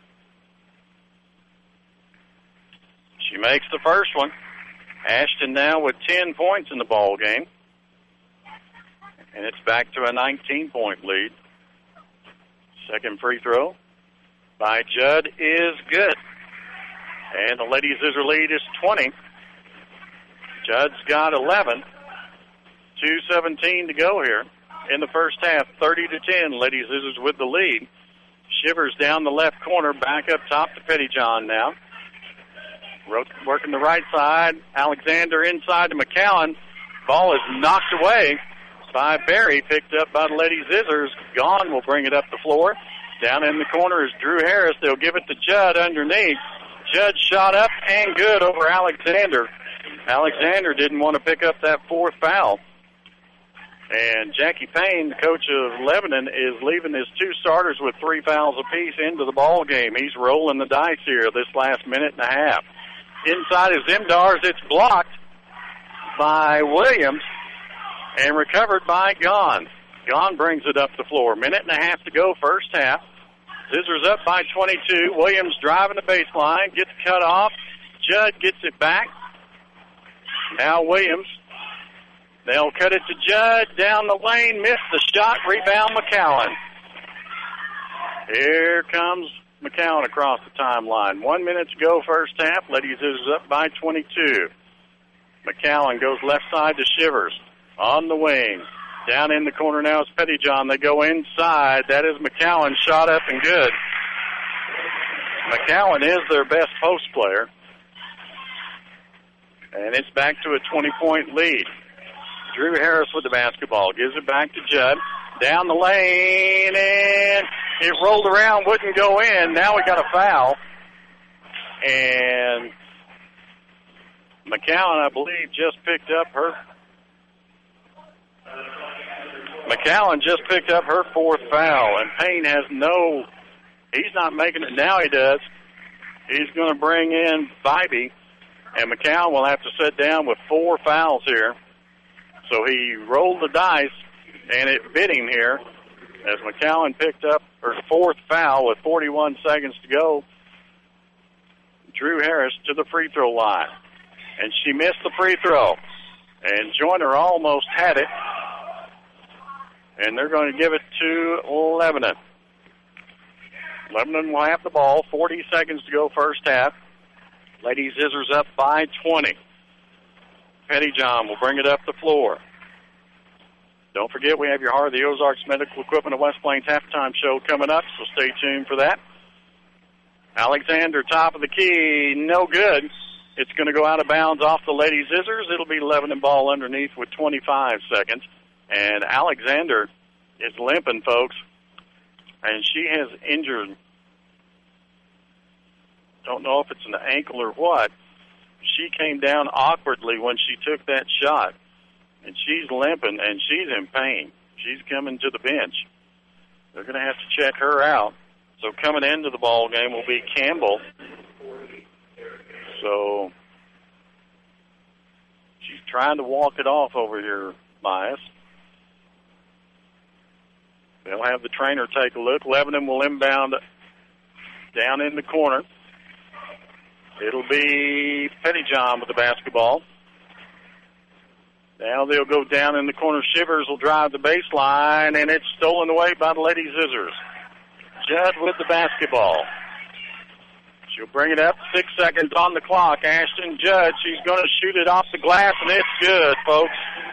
She makes the first one. Ashton now with ten points in the ball game. And it's back to a nineteen-point lead. Second free throw by Judd is good. And the Lady Scissor lead is twenty. Judd's got eleven. two seventeen to go here in the first half. thirty to ten. Lady Scissors with the lead. Shivers down the left corner, back up top to Pettyjohn now. Working the right side. Alexander inside to McCowan. Ball is knocked away by Barry, picked up by the Lady Scissors. Gone will bring it up the floor. Down in the corner is Drew Harris. They'll give it to Judd underneath. Judd shot up and good over Alexander. Alexander didn't want to pick up that fourth foul. And Jackie Payne, the coach of Lebanon, is leaving his two starters with three fouls apiece into the ball game. He's rolling the dice here this last minute and a half. Inside is Zimdars. It's blocked by Williams and recovered by Gahn. Gahn brings it up the floor. Minute and a half to go, first half. Scissors up by twenty-two. Williams driving the baseline, gets cut off. Judd gets it back. Now Williams. They'll cut it to Judd. Down the lane, missed the shot. Rebound McCowan. Here comes McCowan across the timeline. One minute to go, first half. Lady Scissors up by twenty-two. McCowan goes left side to Shivers. On the wing. Down in the corner now is Pettyjohn. They go inside. That is McCowan. Shot up and good. McCowan is their best post player. And it's back to a twenty-point lead. Drew Harris with the basketball. Gives it back to Judd. Down the lane, and it rolled around, wouldn't go in. Now we got a foul. And McCowan, I believe, just picked up her... McCowan just picked up her fourth foul, and Payne has no... He's not making it. Now he does. He's going to bring in Bybee, and McCowan will have to sit down with four fouls here. So he rolled the dice, and it bit him here as McCowan picked up her fourth foul with forty-one seconds to go. Drew Harris to the free throw line, and she missed the free throw. And Joyner almost had it, and they're going to give it to Lebanon. Lebanon will have the ball. forty seconds to go first half. Lady Scissors up by twenty. Pettyjohn will bring it up the floor. Don't forget, we have your Heart of the Ozarks Medical Equipment of West Plains halftime show coming up, so stay tuned for that. Alexander, top of the key, no good. It's going to go out of bounds off the Lady Scissors. It'll be Lebanon ball underneath with twenty-five seconds. And Alexander is limping, folks. And she has injured, don't know if it's an ankle or what. She came down awkwardly when she took that shot. And she's limping, and she's in pain. She's coming to the bench. They're going to have to check her out. So coming into the ball game will be Campbell. So she's trying to walk it off over here, Bias. They'll have the trainer take a look. Lebanon will inbound down in the corner. It'll be Pettyjohn with the basketball. Now they'll go down in the corner. Shivers will drive the baseline, and it's stolen away by the Lady Scissors. Judd with the basketball. She'll bring it up. Six seconds on the clock. Ashton Judd, she's going to shoot it off the glass, and it's good, folks.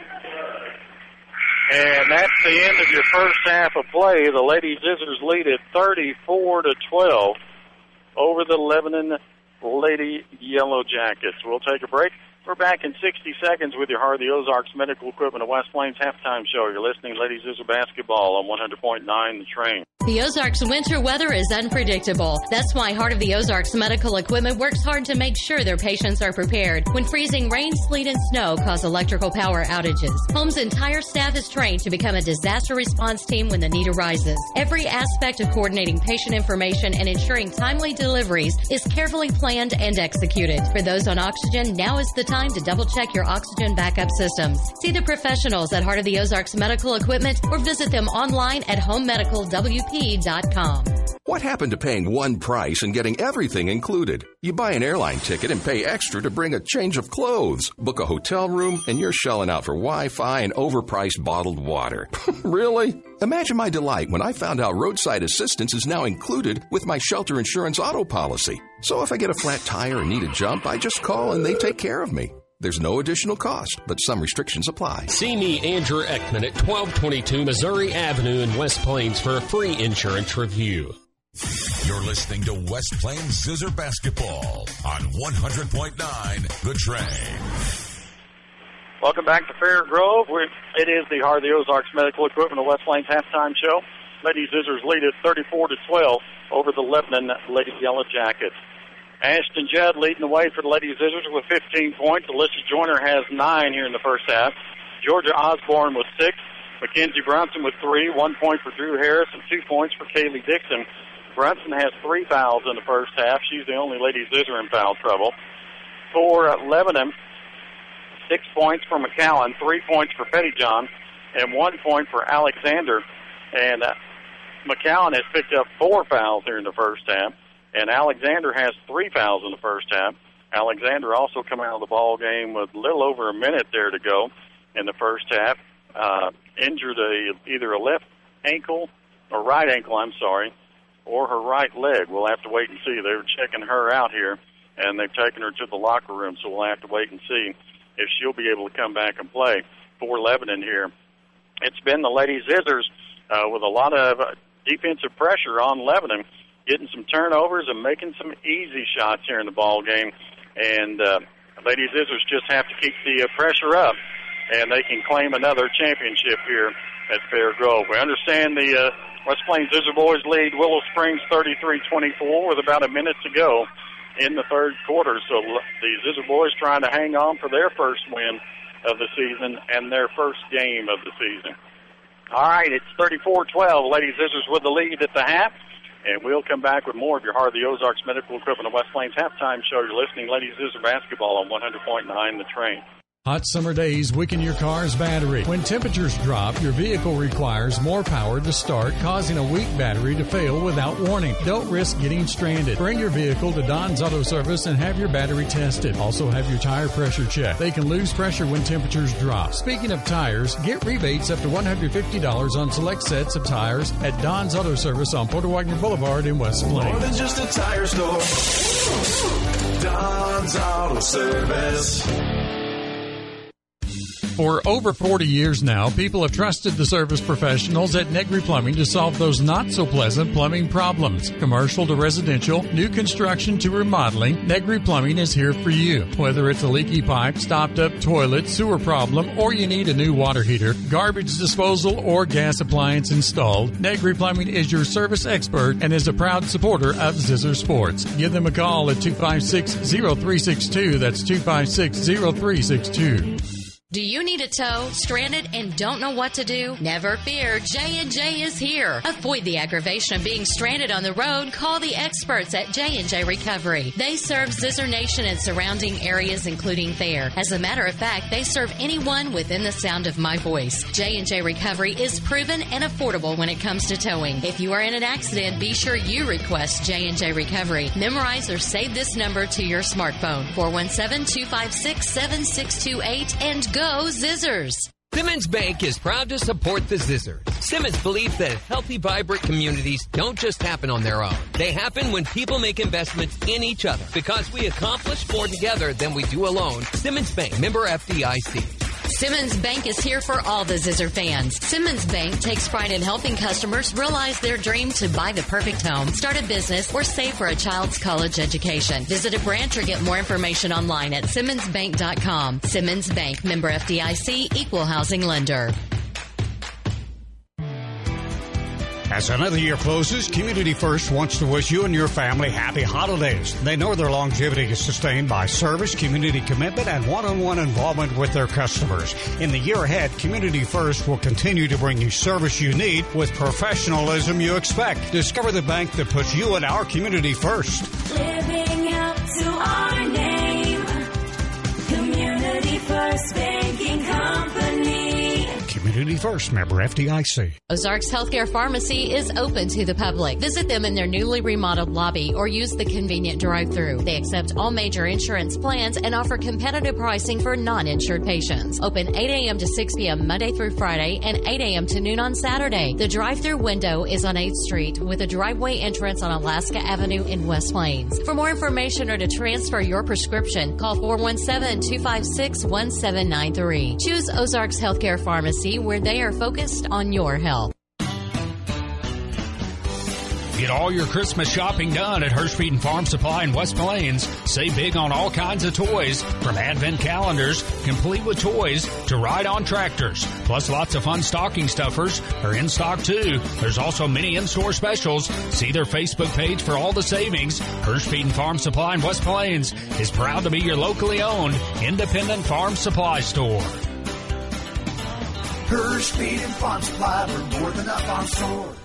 And that's the end of your first half of play. The Lady Scissors lead at thirty-four to twelve over the Lebanon Lady Yellow Jackets. We'll take a break. We're back in sixty seconds with your Heart of the Ozarks Medical Equipment of West Plains halftime show. You're listening to Lady Scissor Basketball on one hundred point nine The Train. The Ozarks winter weather is unpredictable. That's why Heart of the Ozarks Medical Equipment works hard to make sure their patients are prepared when freezing rain, sleet, and snow cause electrical power outages. Home's entire staff is trained to become a disaster response team when the need arises. Every aspect of coordinating patient information and ensuring timely deliveries is carefully planned and executed. For those on oxygen, now is the time to double-check your oxygen backup systems. See the professionals at Heart of the Ozarks Medical Equipment or visit them online at home medical w p dot com. What happened to paying one price and getting everything included? You buy an airline ticket and pay extra to bring a change of clothes, book a hotel room, and you're shelling out for Wi-Fi and overpriced bottled water. Really? Imagine my delight when I found out roadside assistance is now included with my shelter insurance auto policy. So if I get a flat tire or need a jump, I just call and they take care of me. There's no additional cost, but some restrictions apply. See me, Andrew Ekman, at twelve twenty-two Missouri Avenue in West Plains for a free insurance review. You're listening to West Plains Scissor Basketball on one hundred point nine The Train. Welcome back to Fair Grove. We're, it is the Heart of the Ozarks Medical Equipment of West Plains halftime show. Lady Scissors lead at thirty-four to twelve over the Lebanon Lady Yellow Jackets. Ashton Judd leading the way for the Lady Scissors with fifteen points. Alyssa Joyner has nine here in the first half. Georgia Osborne with six. Mackenzie Brunson with three. One point for Drew Harris and two points for Kaylee Dixon. Brunson has three fouls in the first half. She's the only Lady Scissor in foul trouble. For uh, Lebanon, six points for McCowan, three points for Pettyjohn, and one point for Alexander. And uh, McCowan has picked up four fouls here in the first half. And Alexander has three fouls in the first half. Alexander also coming out of the ball game with a little over a minute there to go in the first half. Uh, injured a, either a left ankle or right ankle, I'm sorry, or her right leg. We'll have to wait and see. They're checking her out here, and they've taken her to the locker room, so we'll have to wait and see if she'll be able to come back and play for Lebanon here. It's been the Lady Scissors uh, with a lot of uh, defensive pressure on Lebanon, getting some turnovers and making some easy shots here in the ball game. And uh, Lady Scissors just have to keep the uh, pressure up, and they can claim another championship here at Fair Grove. We understand the uh, West Plains Scissor Boys lead Willow Springs thirty-three twenty-four with about a minute to go in the third quarter. So the Scissor Boys trying to hang on for their first win of the season and their first game of the season. All right, it's thirty-four twelve. Lady Scissors with the lead at the half. And we'll come back with more of your Heart of the Ozarks Medical Equipment of West Plains halftime show. You're listening to Lady Scissor Basketball on one hundred point nine The Train. Hot summer days weaken your car's battery. When temperatures drop, your vehicle requires more power to start, causing a weak battery to fail without warning. Don't risk getting stranded. Bring your vehicle to Don's Auto Service and have your battery tested. Also have your tire pressure checked. They can lose pressure when temperatures drop. Speaking of tires, get rebates up to one hundred fifty dollars on select sets of tires at Don's Auto Service on Porter Wagner Boulevard in West Plains. More than just a tire store. Don's Auto Service. For over forty years now, people have trusted the service professionals at Negri Plumbing to solve those not-so-pleasant plumbing problems. Commercial to residential, new construction to remodeling, Negri Plumbing is here for you. Whether it's a leaky pipe, stopped-up toilet, sewer problem, or you need a new water heater, garbage disposal, or gas appliance installed, Negri Plumbing is your service expert and is a proud supporter of Zizzer Sports. Give them a call at two five six, zero three six two. That's two five six, zero three six two. Do you need a tow, stranded, and don't know what to do? Never fear, J and J is here. Avoid the aggravation of being stranded on the road. Call the experts at J and J Recovery. They serve Zizzer Nation and surrounding areas, including Thayer. As a matter of fact, they serve anyone within the sound of my voice. J and J Recovery is proven and affordable when it comes to towing. If you are in an accident, be sure you request J and J Recovery. Memorize or save this number to your smartphone, four one seven, two five six, seven six two eight, and go Zizzers. Simmons Bank is proud to support the Zizzer. Simmons believes that healthy, vibrant communities don't just happen on their own. They happen when people make investments in each other. Because we accomplish more together than we do alone. Simmons Bank, member F D I C. Simmons Bank is here for all the Zizzer fans. Simmons Bank takes pride in helping customers realize their dream to buy the perfect home, start a business, or save for a child's college education. Visit a branch or get more information online at simmons bank dot com. Simmons Bank, member F D I C, equal housing lender. As another year closes, Community First wants to wish you and your family happy holidays. They know their longevity is sustained by service, community commitment, and one-on-one involvement with their customers. In the year ahead, Community First will continue to bring you service you need with professionalism you expect. Discover the bank that puts you and our community first. Living up to our name, Community First Banking Company. Community First, member F D I C. Ozarks Healthcare Pharmacy is open to the public. Visit them in their newly remodeled lobby or use the convenient drive-thru. They accept all major insurance plans and offer competitive pricing for non-insured patients. Open eight a.m. to six p.m. Monday through Friday and eight a.m. to noon on Saturday. The drive-thru window is on eighth Street with a driveway entrance on Alaska Avenue in West Plains. For more information or to transfer your prescription, call four one seven, two five six, one seven nine three. Choose Ozarks Healthcare Pharmacy, where they are focused on your health. Get all your Christmas shopping done at Hirschfeed Farm Supply in West Plains. Save big on all kinds of toys, from advent calendars, complete with toys, to ride-on tractors. Plus lots of fun stocking stuffers are in stock too. There's also many in-store specials. See their Facebook page for all the savings. Hirschfeed Farm Supply in West Plains is proud to be your locally owned, independent farm supply store. Hirschfeed and Farm Supply, we're more than a farm store.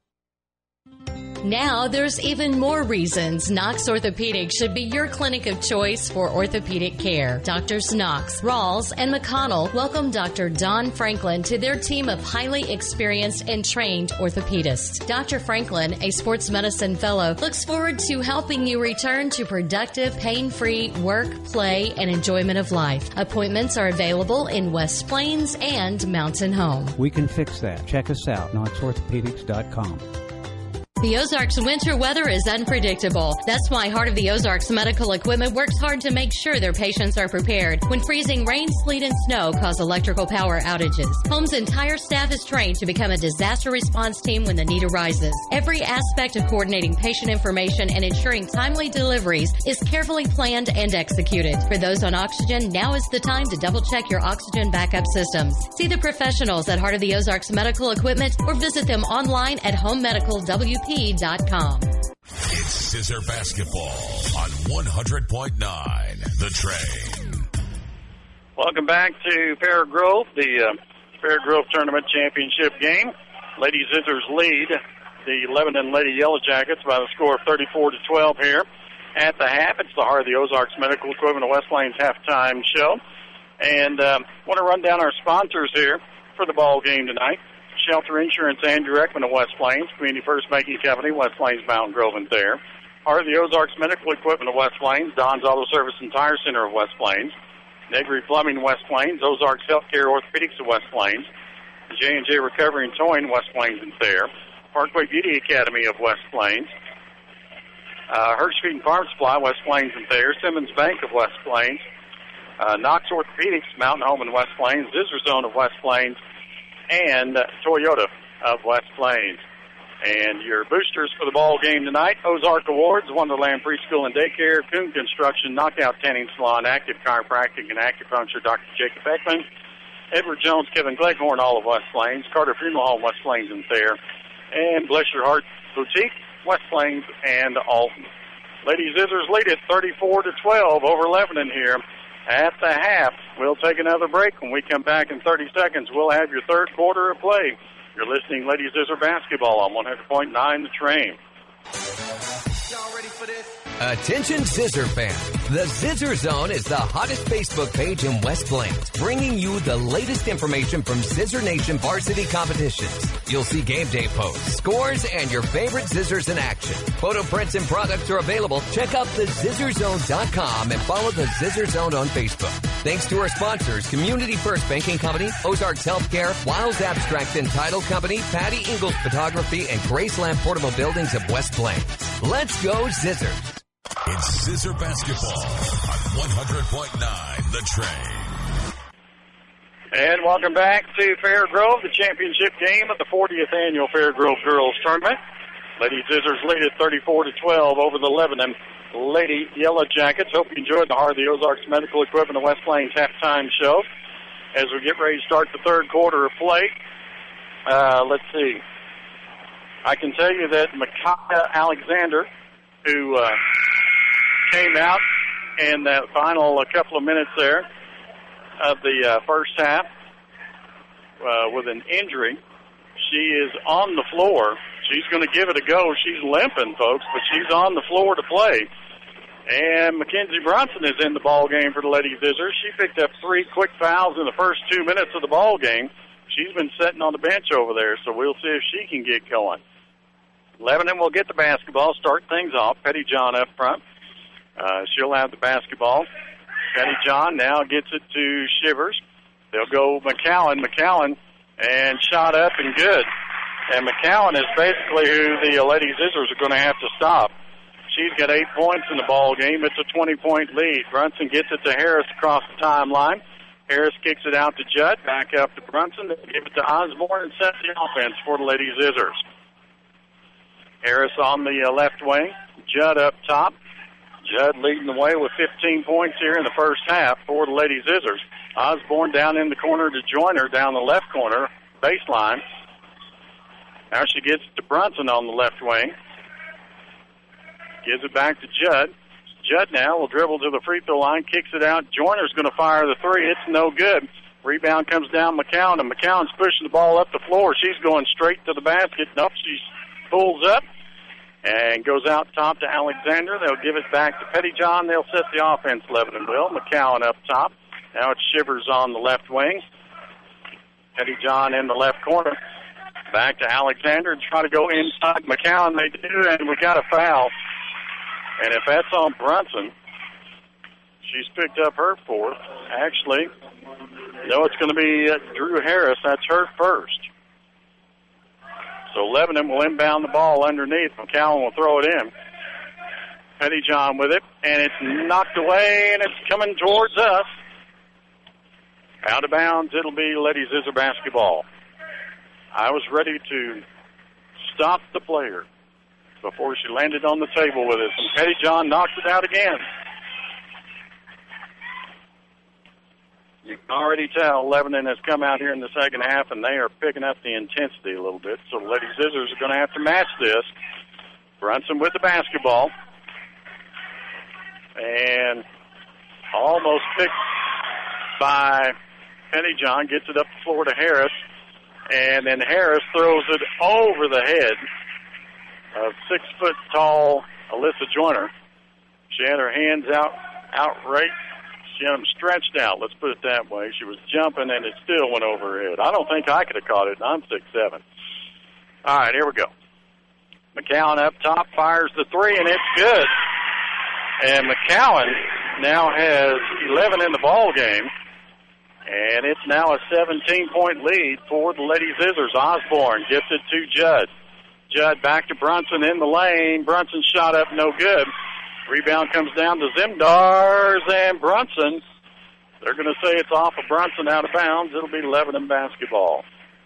Now there's even more reasons Knox Orthopedics should be your clinic of choice for orthopedic care. Doctors Knox, Rawls, and McConnell welcome Doctor Don Franklin to their team of highly experienced and trained orthopedists. Doctor Franklin, a sports medicine fellow, looks forward to helping you return to productive, pain-free work, play, and enjoyment of life. Appointments are available in West Plains and Mountain Home. We can fix that. Check us out, knox orthopedics dot com. The Ozarks winter weather is unpredictable. That's why Heart of the Ozarks Medical Equipment works hard to make sure their patients are prepared when freezing rain, sleet, and snow cause electrical power outages. Home's entire staff is trained to become a disaster response team when the need arises. Every aspect of coordinating patient information and ensuring timely deliveries is carefully planned and executed. For those on oxygen, now is the time to double-check your oxygen backup systems. See the professionals at Heart of the Ozarks Medical Equipment or visit them online at home medical w p dot com. It's Zizzer Basketball on one hundred point nine The Train. Welcome back to Fair Grove, the uh, Fair Grove Tournament Championship game. Lady Zizzers lead the Lebanon Lady Yellow Jackets by the score of thirty-four to twelve here. At the half, it's the Heart of the Ozarks Medical Equipment of West Plains halftime show. And um, want to run down our sponsors here for the ball game tonight. Shelter Insurance, Andrew Eckman of West Plains. Community First Banking Company, West Plains, Mountain Grove, and Thayer. Heart of the Ozarks Medical Equipment of West Plains. Don's Auto Service and Tire Center of West Plains. Negri Plumbing, West Plains. Ozarks Healthcare Orthopedics of West Plains. J and J Recovery and Towing, West Plains and Thayer. Parkway Beauty Academy of West Plains. Uh, Hirschfeed and Farm Supply, West Plains and Thayer. Simmons Bank of West Plains. Uh, Knox Orthopedics, Mountain Home in West Plains. Zizzer Zone of West Plains. And uh, Toyota of West Plains. And your boosters for the ball game tonight: Ozark Awards, Wonderland Preschool and Daycare, Coon Construction, Knockout Tanning Salon, Active Chiropractic and Acupuncture, Doctor Jacob Beckman, Edward Jones, Kevin Gleghorn, all of West Plains, Carter Funeral Home, West Plains and Thayer, and Bless Your Heart Boutique, West Plains and Alton. Lady Zizzers lead it thirty-four to twelve over Lebanon here at the half. We'll take another break. When we come back in thirty seconds, we'll have your third quarter of play. You're listening Lady Zizzer Basketball on one hundred point nine The Train. Y'all ready for this? Attention Zizzer fans. The Zizzer Zone is the hottest Facebook page in West Plains, bringing you the latest information from Zizzer Nation varsity competitions. You'll see game day posts, scores, and your favorite Zizzers in action. Photo prints and products are available. Check out the zizzer zone dot com and follow the Zizzer Zone on Facebook. Thanks to our sponsors, Community First Banking Company, Ozarks Healthcare, Wiles Abstract and Title Company, Patty Ingalls Photography, and Graceland Portable Buildings of West Plains. Let's go Zizzers. It's Zizzer Basketball on one hundred point nine The Train. And welcome back to Fair Grove, the championship game of the fortieth Annual Fair Grove Girls Tournament. Lady Zizzers lead at thirty-four to twelve over the Lebanon Lady Yellow Jackets. Hope you enjoyed the Heart of the Ozarks Medical Equipment of West Plains halftime show. As we get ready to start the third quarter of play, uh, let's see. I can tell you that Micaiah Alexander, who uh, came out in that final uh, couple of minutes there of the uh, first half uh, with an injury. She is on the floor. She's going to give it a go. She's limping, folks, but she's on the floor to play. And Mackenzie Brunson is in the ball game for the Lady Zizzers. She picked up three quick fouls in the first two minutes of the ball game. She's been sitting on the bench over there, so we'll see if she can get going. Lebanon will get the basketball, start things off. Petty John up front. Uh, she'll have the basketball. Petty John now gets it to Shivers. They'll go McCowan. McCowan, and shot up and good. And McCowan is basically who the Lady Zizzers are going to have to stop. She's got eight points in the ball game. It's a twenty-point lead. Brunson gets it to Harris across the timeline. Harris kicks it out to Judd. Back up to Brunson. They give it to Osborne and set the offense for the Lady Zizzers. Harris on the uh, left wing. Judd up top. Judd leading the way with fifteen points here in the first half for the Lady Zizzers. Osborne down in the corner to Joyner down the left corner, baseline. Now she gets it to Brunson on the left wing. Gives it back to Judd. Judd now will dribble to the free throw line, kicks it out. Joyner's going to fire the three. It's no good. Rebound comes down McCown, and McCown's pushing the ball up the floor. She's going straight to the basket. Nope, she pulls up and goes out top to Alexander. They'll give it back to Pettyjohn. They'll set the offense, Lebanon will. McCowan up top. Now it's Shivers on the left wing. Pettyjohn in the left corner. Back to Alexander and try to go inside McCowan. They do, and we got a foul. And if that's on Brunson, she's picked up her fourth. Actually, no, it's going to be uh, Drew Harris. That's her first. So Lebanon will inbound the ball underneath. McCowan will throw it in. Pettyjohn with it, and it's knocked away, and it's coming towards us. Out of bounds, it'll be Lady Zizzer basketball. I was ready to stop the player before she landed on the table with us, and Pettyjohn knocked it out again. You can already tell Lebanon has come out here in the second half, and they are picking up the intensity a little bit. So the Lady Zizzers are going to have to match this. Brunson with the basketball. And almost picked by Pettyjohn. Gets it up the floor to Harris. And then Harris throws it over the head of six-foot-tall Alyssa Joyner. She had her hands out, out right She had them stretched out, let's put it that way. She was jumping, and it still went over her head. I don't think I could have caught it, and I'm six seven. All right, here we go. McCowan up top fires the three, and it's good. And McCowan now has eleven in the ball game, and it's now a seventeen-point lead for the Lady Scissors. Osborne gets it to Judd. Judd back to Brunson in the lane. Brunson shot up, no good. Rebound comes down to Zimdars, and Brunson, they're going to say it's off of Brunson out of bounds. It'll be Lebanon basketball.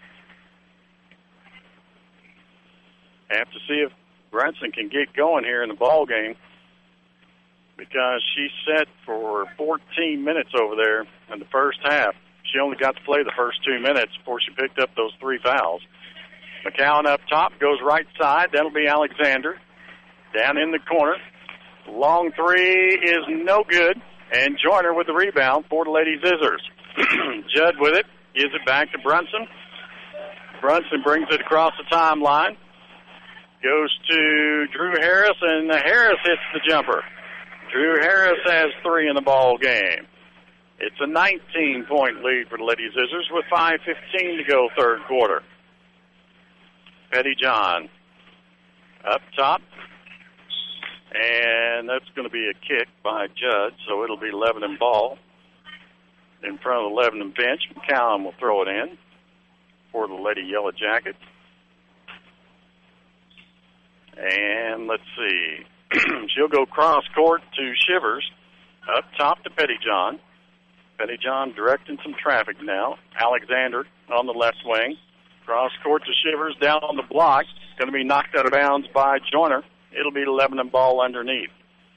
Have to see if Brunson can get going here in the ball game, because she set for fourteen minutes over there in the first half. She only got to play the first two minutes before she picked up those three fouls. McCowan up top, goes right side. That'll be Alexander. Down in the corner. Long three is no good. And Joyner with the rebound for the Lady Scissors. Judd with it. Gives it back to Brunson. Brunson brings it across the timeline. Goes to Drew Harris, and Harris hits the jumper. Drew Harris has three in the ball game. It's a nineteen-point lead for the Lady Scissors with five fifteen to go third quarter. Petty John up top. And that's going to be a kick by Judd, so it'll be Lebanon ball in front of the Lebanon bench. McCowan will throw it in for the Lady Yellow Jackets. And let's see. She'll go cross court to Shivers. Up top to Pettyjohn. Pettyjohn directing some traffic now. Alexander on the left wing. Cross court to Shivers down on the block. Going to be knocked out of bounds by Joyner. It'll be Lebanon ball underneath.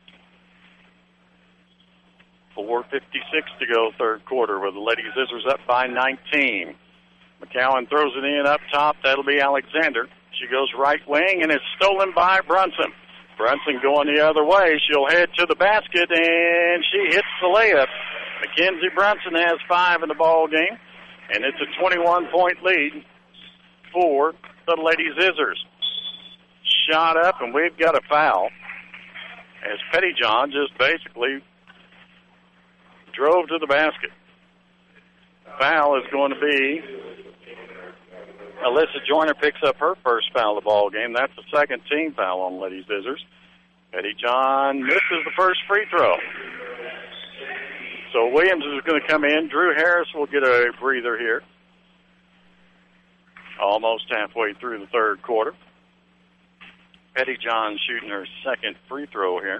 four fifty-six to go third quarter with the Lady Scissors up by nineteen. McCowan throws it in up top. That'll be Alexander. She goes right wing, and it's stolen by Brunson. Brunson going the other way. She'll head to the basket, and she hits the layup. Mackenzie Brunson has five in the ball game, and it's a twenty-one-point lead for the Lady Scissors. Shot up, and we've got a foul as Pettyjohn just basically drove to the basket. Foul is going to be Alyssa Joyner picks up her first foul of the ball game. That's the second team foul on Lady Scissors. Pettyjohn misses the first free throw. So Williams is going to come in. Drew Harris will get a breather here. Almost halfway through the third quarter. Pettyjohn shooting her second free throw here.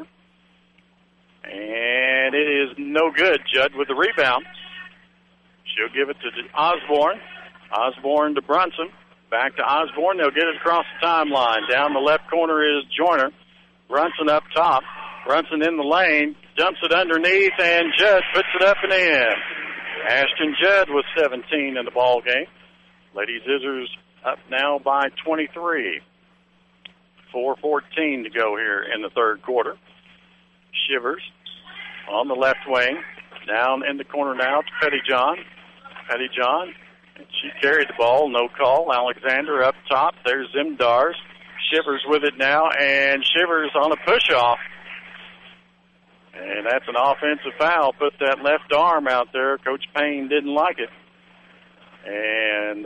And it is no good. Judd with the rebound. She'll give it to Osborne. Osborne to Brunson. Back to Osborne. They'll get it across the timeline. Down the left corner is Joyner. Brunson up top. Brunson in the lane. Dumps it underneath, and Judd puts it up and in. Ashton Judd with seventeen in the ball game. Lady Scissors up now by twenty-three. four fourteen to go here in the third quarter. Shivers on the left wing. Down in the corner now to Pettyjohn. Pettyjohn. She carried the ball. No call. Alexander up top. There's Zimdars. Shivers with it now. And Shivers on a push-off. And that's an offensive foul. Put that left arm out there. Coach Payne didn't like it. And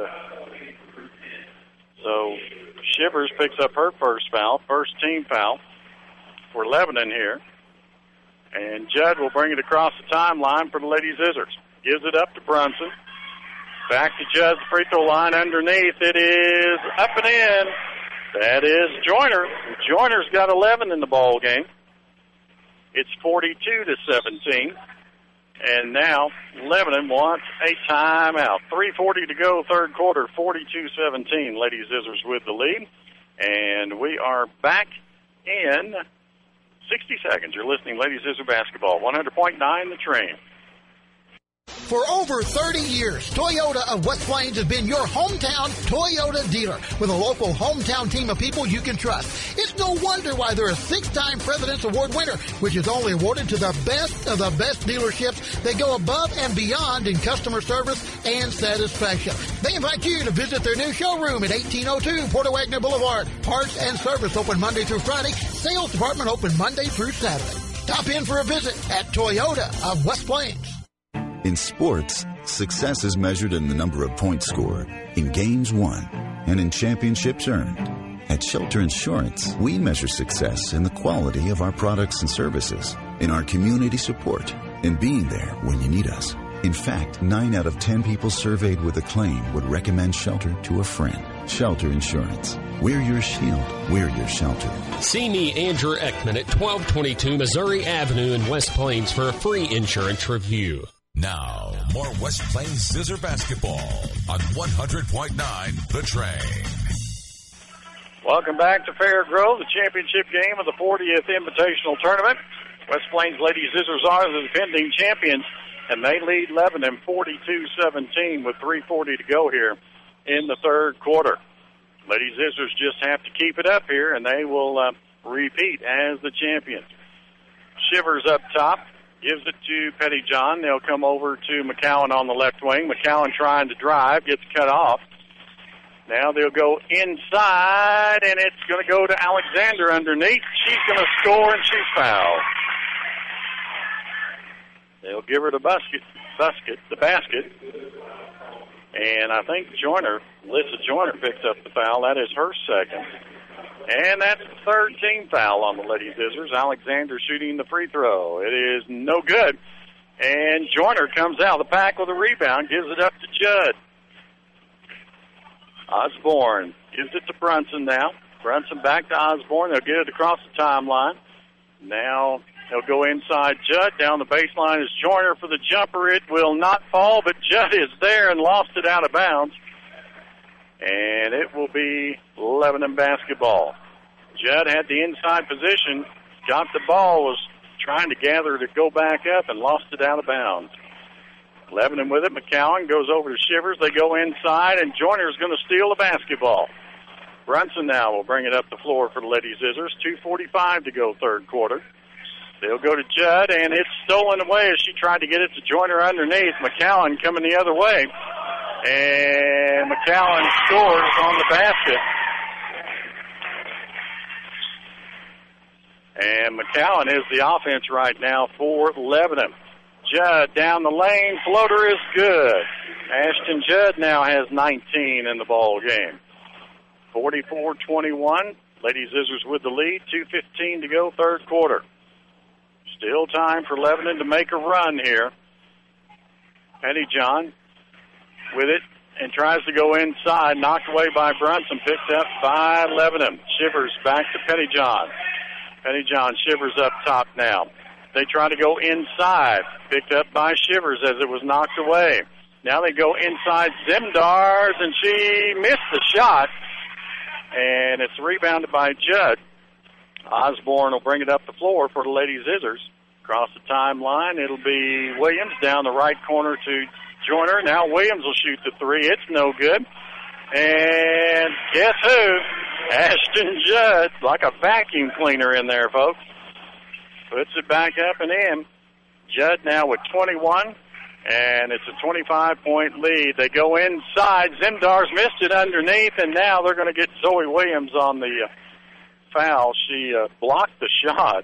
so Shivers picks up her first foul. First team foul for Lebanon here. And Judd will bring it across the timeline for the Lady Scissors. Gives it up to Brunson. Back to Judd's free throw line underneath. It is up and in. That is Joyner. Joyner's got eleven in the ball game. It's forty-two to seventeen. And now Lebanon wants a timeout. three forty to go, third quarter, forty-two seventeen. Lady Scissors with the lead. And we are back in sixty seconds. You're listening Lady Scissor Basketball, one hundred point nine The Train. For over thirty years, Toyota of West Plains has been your hometown Toyota dealer with a local hometown team of people you can trust. It's no wonder why they're a six-time President's Award winner, which is only awarded to the best of the best dealerships that go above and beyond in customer service and satisfaction. They invite you to visit their new showroom at eighteen oh two Porter Wagner Boulevard. Parts and service open Monday through Friday. Sales department open Monday through Saturday. Stop in for a visit at Toyota of West Plains. In sports, success is measured in the number of points scored, in games won, and in championships earned. At Shelter Insurance, we measure success in the quality of our products and services, in our community support, in being there when you need us. In fact, nine out of ten people surveyed with a claim would recommend Shelter to a friend. Shelter Insurance. We're your shield. We're your shelter. See me, Andrew Ekman, at twelve twenty-two Missouri Avenue in West Plains for a free insurance review. Now, more West Plains Scissor basketball on one hundred point nine The Train. Welcome back to Fair Grove, the championship game of the fortieth Invitational Tournament. West Plains Lady Scissors are the defending champions, and they lead Lebanon forty-two seventeen with three forty to go here in the third quarter. Lady Scissors just have to keep it up here, and they will uh, repeat as the champions. Shivers up top, gives it to Pettyjohn. They'll come over to McCowan on the left wing. McCowan trying to drive, gets cut off. Now they'll go inside, and it's going to go to Alexander underneath. She's going to score, and she's fouled. They'll give her the basket, basket, the basket. And I think Joyner, Lissa Joyner picked up the foul. That is her second. And that's the third team foul on the Lady Scissors. Alexander shooting the free throw. It is no good. And Joyner comes out of the pack with a rebound, gives it up to Judd. Osborne gives it to Brunson now. Brunson back to Osborne. They'll get it across the timeline. Now they'll go inside Judd. Down the baseline is Joyner for the jumper. It will not fall, but Judd is there and lost it out of bounds. And it will be Lebanon basketball. Judd had the inside position, got the ball, was trying to gather to go back up and lost it out of bounds. Lebanon with it. McCowan goes over to Shivers. They go inside, and Joyner's going to steal the basketball. Brunson now will bring it up the floor for the Lady Scissors. two forty-five to go third quarter. They'll go to Judd, and it's stolen away as she tried to get it to Joyner underneath. McCowan coming the other way. And McCowan scores on the basket. And McCowan is the offense right now for Lebanon. Judd down the lane. Floater is good. Ashton Judd now has nineteen in the ball game. forty-four twenty-one. Lady Scissors with the lead. two fifteen to go third quarter. Still time for Lebanon to make a run here. Pettyjohn with it and tries to go inside. Knocked away by Brunson. Picked up by Lebanon. Shivers back to Pettyjohn. Pettyjohn Shivers up top now. They try to go inside. Picked up by Shivers as it was knocked away. Now they go inside Zimdars, and she missed the shot. And it's rebounded by Judd. Osborne will bring it up the floor for the Lady Scissors. Across the timeline, it'll be Williams down the right corner to Joyner. Now Williams will shoot the three. It's no good. And guess who? Ashton Judd, like a vacuum cleaner in there, folks. Puts it back up and in. Judd now with twenty-one, and it's a twenty-five point lead. They go inside. Zimdars missed it underneath, and now they're going to get Zoe Williams on the uh, foul. She uh, blocked the shot.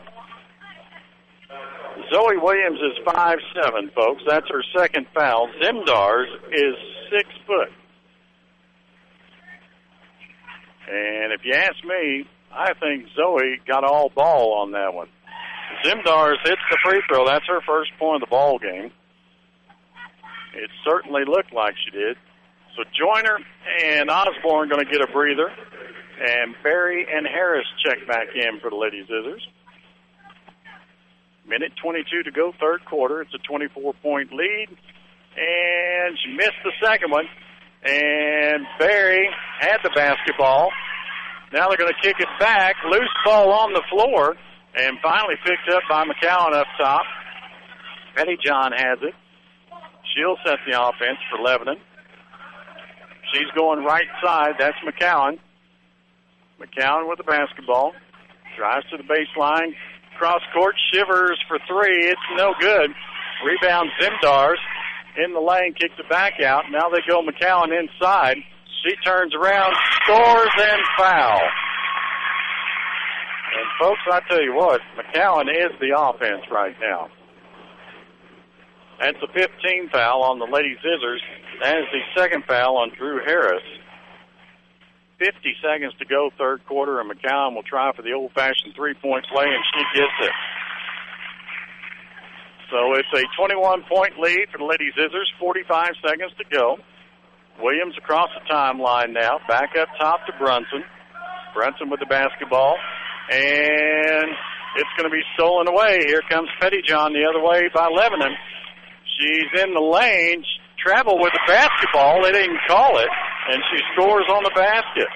Zoe Williams is five seven, folks. That's her second foul. Zimdars is six foot. And if you ask me, I think Zoe got all ball on that one. Zimdars hits the free throw. That's her first point of the ball game. It certainly looked like she did. So Joyner and Osborne going to get a breather. And Berry and Harris check back in for the Lady Scissors. Minute twenty-two to go, third quarter. It's a twenty-four point lead. And she missed the second one. And Berry had the basketball. Now they're going to kick it back. Loose ball on the floor. And finally picked up by McCowan up top. Pettyjohn has it. She'll set the offense for Lebanon. She's going right side. That's McCowan. McCowan with the basketball. Drives to the baseline. Cross court. Shivers for three. It's no good. Rebound Zimdars. In the lane. Kicks it back out. Now they go McCowan inside. She turns around. Scores and foul. And Folks, I tell you what, McCowan is the offense right now. That's a fifteen foul on the Lady Scissors. That is the second foul on Drew Harris. fifty seconds to go, third quarter, and McCowan will try for the old-fashioned three-point play, and she gets it. So it's a twenty-one point lead for the Lady Scissors, forty-five seconds to go. Williams across the timeline now, back up top to Brunson. Brunson with the basketball, and it's going to be stolen away. Here comes Pettyjohn the other way by Lebanon. She's in the lane, travel with the basketball. They didn't call it, and she scores on the basket.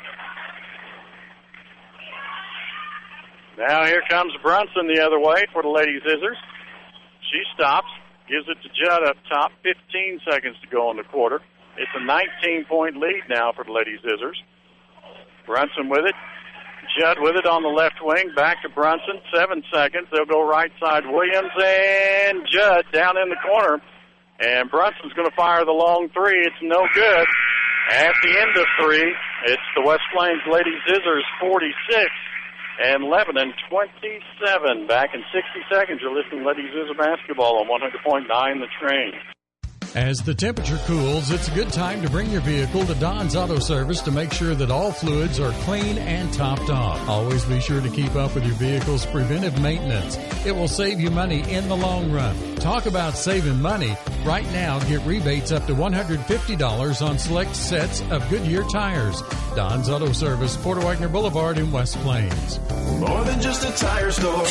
Now here comes Brunson the other way for the Lady Scissors. She stops, gives it to Judd up top. fifteen seconds to go in the quarter. It's a nineteen point lead now for the Lady Scissors. Brunson with it. Judd with it on the left wing. Back to Brunson. Seven seconds. They'll go right side. Williams and Judd down in the corner. And Brunson's going to fire the long three. It's no good. At the end of three, it's the West Plains Lady Scissors forty-six and Lebanon twenty-seven. Back in sixty seconds, you're listening to Lady Scissors basketball on one hundred point nine The Train. As the temperature cools, it's a good time to bring your vehicle to Don's Auto Service to make sure that all fluids are clean and topped off. Always be sure to keep up with your vehicle's preventive maintenance. It will save you money in the long run. Talk about saving money. Right now, get rebates up to one hundred fifty dollars on select sets of Goodyear tires. Don's Auto Service, Porter Wagner Boulevard in West Plains. More than just a tire store.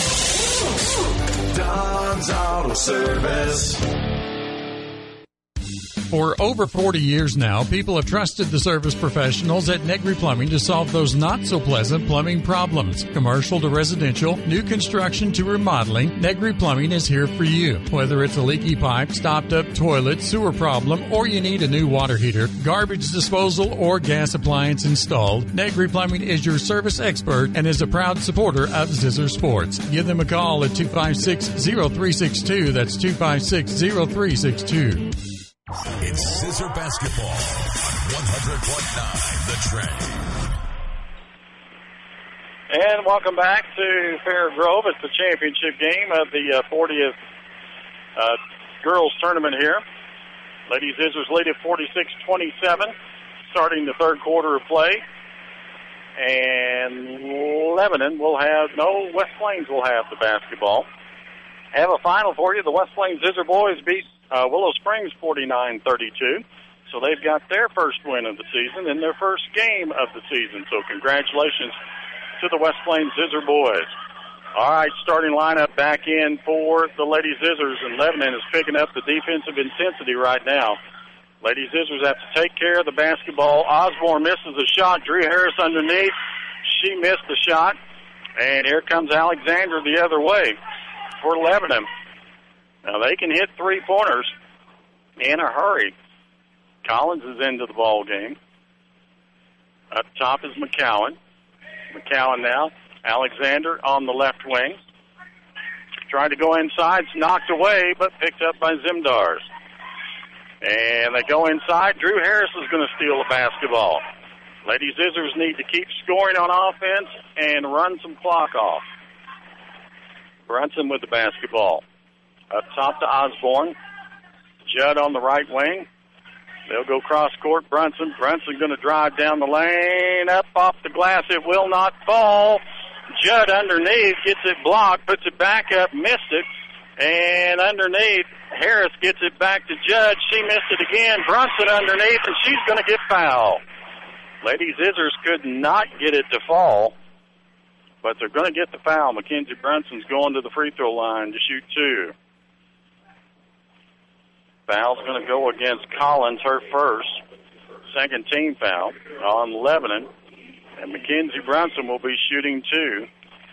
Don's Auto Service. For over forty years now, people have trusted the service professionals at Negri Plumbing to solve those not-so-pleasant plumbing problems. Commercial to residential, new construction to remodeling, Negri Plumbing is here for you. Whether it's a leaky pipe, stopped-up toilet, sewer problem, or you need a new water heater, garbage disposal, or gas appliance installed, Negri Plumbing is your service expert and is a proud supporter of Zizzer Sports. Give them a call at two five six, zero three six two. That's two five six, zero three six two. It's Scissor Basketball on one hundred point nine The Train. And welcome back to Fair Grove. It's the championship game of the uh, fortieth uh, girls tournament here. Lady Scissors lead at forty-six twenty-seven, starting the third quarter of play. And Lebanon will have, no, West Plains will have the basketball. I have a final for you. The West Plains Scissor boys beat Uh, Willow Springs forty-nine thirty-two. So they've got their first win of the season and their first game of the season. So congratulations to the West Plains Scissor boys. All right, starting lineup back in for the Lady Scissors, and Lebanon is picking up the defensive intensity right now. Lady Scissors have to take care of the basketball. Osborne misses a shot. Drew Harris underneath. She missed the shot. And here comes Alexander the other way for Lebanon. Now, they can hit three-pointers in a hurry. Collins is into the ball game. Up top is McCowan. McCowan now. Alexander on the left wing. Tried to go inside. It's knocked away, but picked up by Zimdars. And they go inside. Drew Harris is going to steal the basketball. Lady Scissors need to keep scoring on offense and run some clock off. Brunson with the basketball. Up top to Osborne. Judd on the right wing. They'll go cross court. Brunson. Brunson going to drive down the lane. Up off the glass. It will not fall. Judd underneath gets it blocked. Puts it back up. Missed it. And underneath, Harris gets it back to Judd. She missed it again. Brunson underneath, and she's going to get fouled. Lady Scissors could not get it to fall, but they're going to get the foul. Mackenzie Brunson's going to the free throw line to shoot two. Foul's going to go against Collins, her first. Second team foul on Lebanon. And Mackenzie Brunson will be shooting two.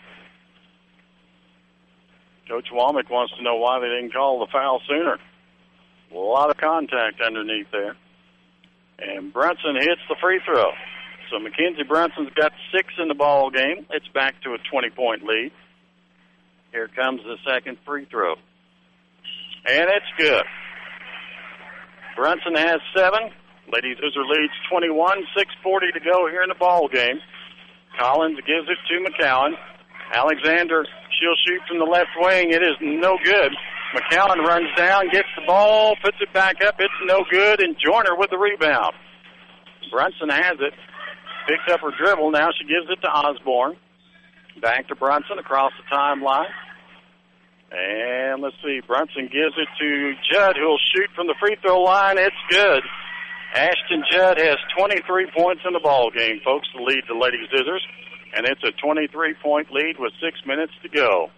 Coach Womack wants to know why they didn't call the foul sooner. A lot of contact underneath there. And Brunson hits the free throw. So Mackenzie Brunson's got six in the ball game. It's back to a twenty-point lead. Here comes the second free throw. And it's good. Brunson has seven. Lady Scissor leads twenty-one, six forty to go here in the ball game. Collins gives it to McCowan. Alexander, she'll shoot from the left wing. It is no good. McCowan runs down, gets the ball, puts it back up. It's no good, and Joyner with the rebound. Brunson has it. Picks up her dribble. Now she gives it to Osborne. Back to Brunson across the timeline. And let's see, Brunson gives it to Judd, who'll shoot from the free throw line. It's good. Ashton Judd has twenty-three points in the ball game, folks, to lead the Lady Scissors. And it's a twenty-three point lead with six minutes to go.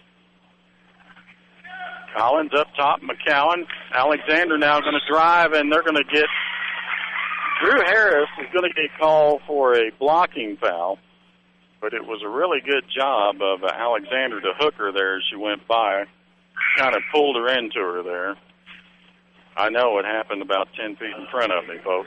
Collins up top, McCowan. Alexander now going to drive, and they're going to get... Drew Harris is going to get called for a blocking foul, but it was a really good job of uh, Alexander to hook her there as she went by. Kind of pulled her into her there. I know it happened about ten feet in front of me, folks.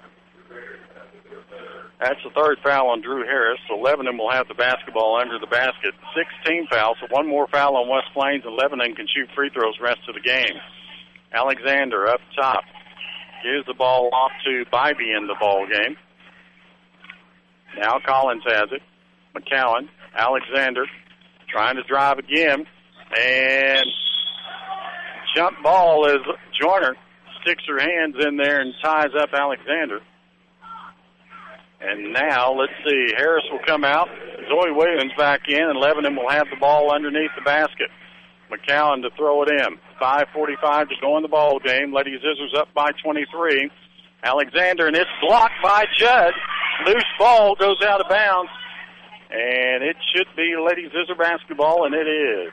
That's the third foul on Drew Harris, so Lebanon will have the basketball under the basket. sixteen fouls, so one more foul on West Plains, and Lebanon can shoot free throws the rest of the game. Alexander up top. Gives the ball off to Bybee in the ball game. Now Collins has it. McCowan, Alexander, trying to drive again. And jump ball as Joyner sticks her hands in there and ties up Alexander. And now, let's see, Harris will come out. Zoe Williams back in, and Lebanon will have the ball underneath the basket. McCowan to throw it in. five forty-five to go in the ball game. Lady Scissors up by twenty-three. Alexander, and it's blocked by Judd. Loose ball goes out of bounds. And it should be Lady Scissor basketball, and it is.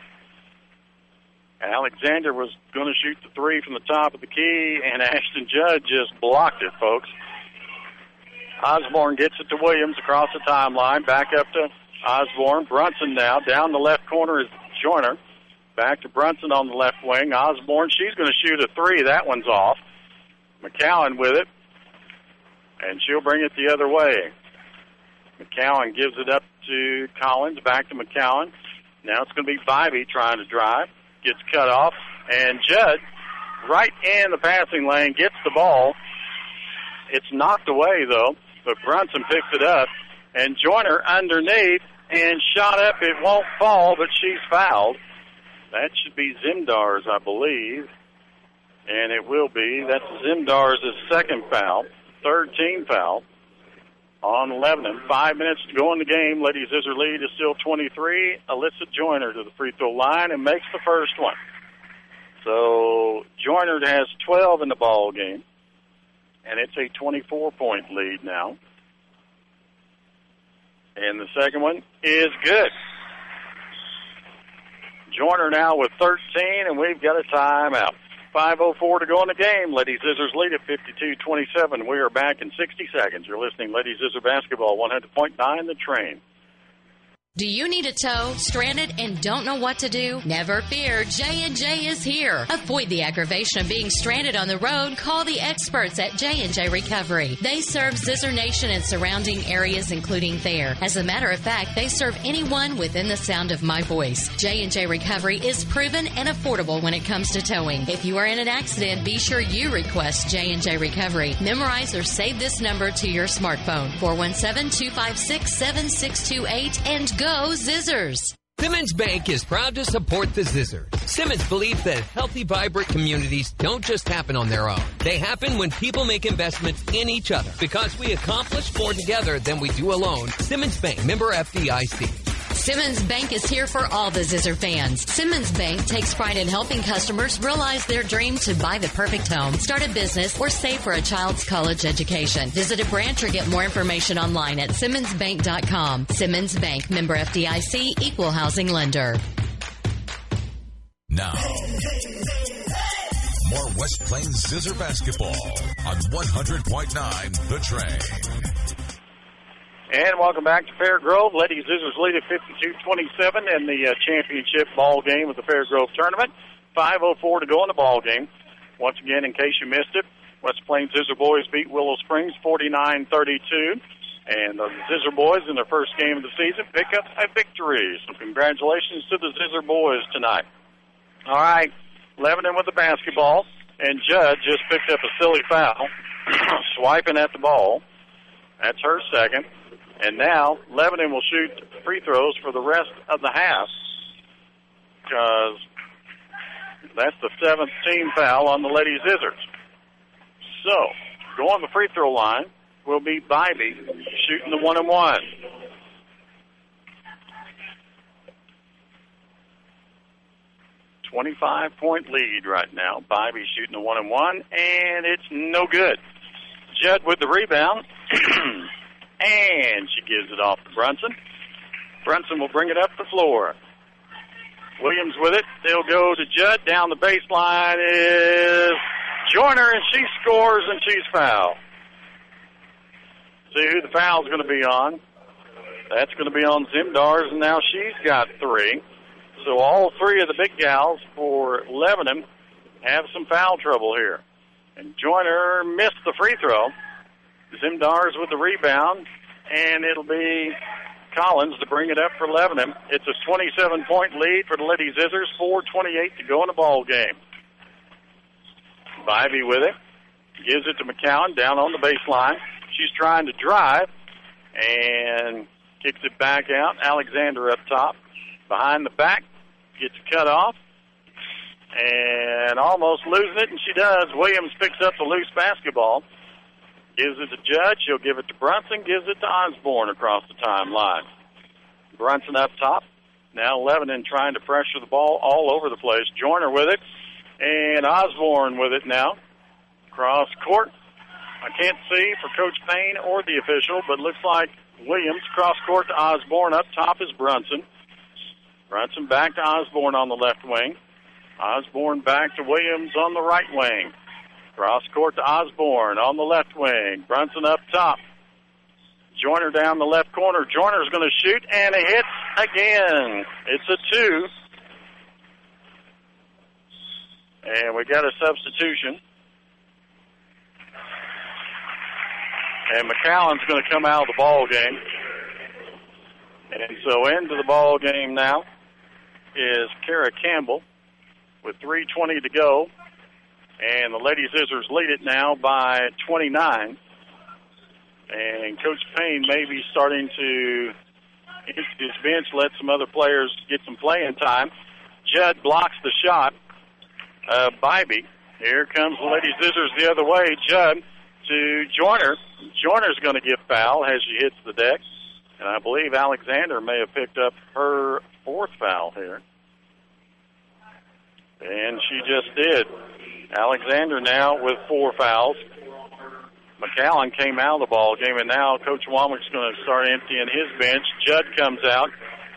Alexander was going to shoot the three from the top of the key, and Ashton Judd just blocked it, folks. Osborne gets it to Williams across the timeline. Back up to Osborne. Brunson now. Down the left corner is Joyner. Back to Brunson on the left wing. Osborne, she's going to shoot a three. That one's off. McCowan with it. And she'll bring it the other way. McCowan gives it up to Collins. Back to McCowan. Now it's going to be Bybee trying to drive. Gets cut off. And Judd, right in the passing lane, gets the ball. It's knocked away, though. But Brunson picks it up. And Joyner underneath and shot up. It won't fall, but she's fouled. That should be Zimdar's, I believe. And it will be. That's Zimdar's second foul. Third team foul on Lebanon. Five minutes to go in the game. Lady Scissor lead is still twenty-three. Alyssa Joyner to the free throw line and makes the first one. So Joyner has twelve in the ball game. And it's a twenty-four point lead now. And the second one is good. Joyner now with thirteen, and we've got a timeout. five oh four to go in the game. Lady Scissors lead at fifty-two twenty-seven. We are back in sixty seconds. You're listening Lady Scissor Basketball, one hundred point nine The Train. Do you need a tow, stranded, and don't know what to do? Never fear, J and J is here. Avoid the aggravation of being stranded on the road. Call the experts at J and J Recovery. They serve Scissor Nation and surrounding areas, including Thayer. As a matter of fact, they serve anyone within the sound of my voice. J and J Recovery is proven and affordable when it comes to towing. If you are in an accident, be sure you request J and J Recovery. Memorize or save this number to your smartphone, four one seven, two five six, seven six two eight, and go Scissors. Simmons Bank is proud to support the Scissor. Simmons believes that healthy, vibrant communities don't just happen on their own. They happen when people make investments in each other. Because we accomplish more together than we do alone. Simmons Bank, member F D I C. Simmons Bank is here for all the Scissor fans. Simmons Bank takes pride in helping customers realize their dream to buy the perfect home, start a business, or save for a child's college education. Visit a branch or get more information online at simmons bank dot com. Simmons Bank, member F D I C, equal housing lender. Now, more West Plains Scissor Basketball on one hundred point nine The Train. And welcome back to Fair Grove. Lady Scissors lead at fifty-two twenty-seven in the uh, championship ball game of the Fair Grove tournament. five oh four to go in the ball game. Once again, in case you missed it, West Plains Scissor Boys beat Willow Springs forty-nine thirty-two. And the Scissor Boys, in their first game of the season, pick up a victory. So congratulations to the Scissor Boys tonight. All right, Lebanon with the basketball. And Judd just picked up a silly foul, swiping at the ball. That's her second. And now Lebanon will shoot free throws for the rest of the half because that's the seventh team foul on the Lady Scissors. So, going on the free throw line will be Bybee shooting the one and one. twenty-five point lead right now. Bybee shooting the one and one, and it's no good. Judd with the rebound, and she gives it off to Brunson. Brunson will bring it up the floor. Williams with it. They'll go to Judd. Down the baseline is Joyner, and she scores, and she's fouled. See who the foul's going to be on. That's going to be on Zimdars, and now she's got three. So all three of the big gals for Lebanon have some foul trouble here. And Joyner missed the free throw. Zimdars with the rebound, and it'll be Collins to bring it up for Lebanon. It's a twenty-seven point lead for the Lady Scissors, four twenty-eight to go in the ball game. Bybee with it. Gives it to McCowan down on the baseline. She's trying to drive and kicks it back out. Alexander up top. Behind the back. Gets cut off. And almost losing it, and she does. Williams picks up the loose basketball. Gives it to Judd. She'll give it to Brunson. Gives it to Osborne across the timeline. Brunson up top. Now Lebanon trying to pressure the ball all over the place. Joyner with it. And Osborne with it now. Cross court. I can't see for Coach Payne or the official, but looks like Williams cross court to Osborne. Up top is Brunson. Brunson back to Osborne on the left wing. Osborne back to Williams on the right wing. Cross court to Osborne on the left wing. Brunson up top. Joyner down the left corner. Joyner's going to shoot, and it hits again. It's a two. And we got a substitution. And McCowan's going to come out of the ball game. And so into the ball game now is Kara Campbell with three twenty to go. And the Lady Scissors lead it now by twenty-nine. And Coach Payne may be starting to hit his bench, let some other players get some playing time. Judd blocks the shot. Uh, Bybee. Here comes the Lady Scissors the other way. Judd to Joyner. Joyner's going to get foul as she hits the deck. And I believe Alexander may have picked up her fourth foul here. And she just did. Alexander now with four fouls. McCowan came out of the ball game, and now Coach Womack's going to start emptying his bench. Judd comes out.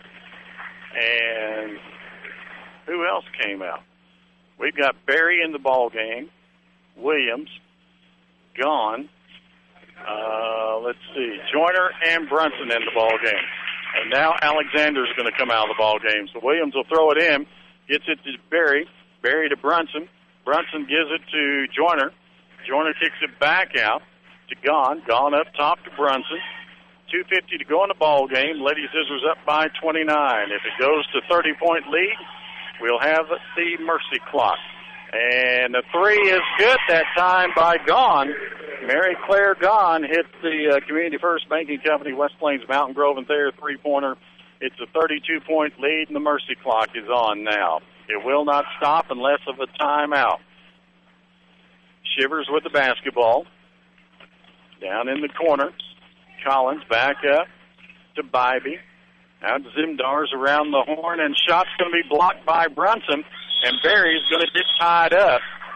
And who else came out? We've got Barry in the ball game. Williams gone. Uh, let's see. Joyner and Brunson in the ball game. And now Alexander's going to come out of the ball game. So Williams will throw it in. Gets it to Barry. Barry to Brunson. Brunson gives it to Joyner. Joyner kicks it back out to Gahn. Gahn up top to Brunson. two fifty to go in the ball game. Lady Scissors up by twenty-nine. If it goes to thirty point lead, we'll have the mercy clock. And the three is good that time by Gahn. Mary Claire Gahn hit the uh, Community First Banking Company, West Plains Mountain Grove and Thayer three-pointer. It's a thirty-two point lead, and the mercy clock is on now. It will not stop unless of a timeout. Shivers with the basketball. Down in the corner. Collins back up to Bybee. Now Zimdars around the horn, and shot's going to be blocked by Brunson, and Barry's going to get tied up.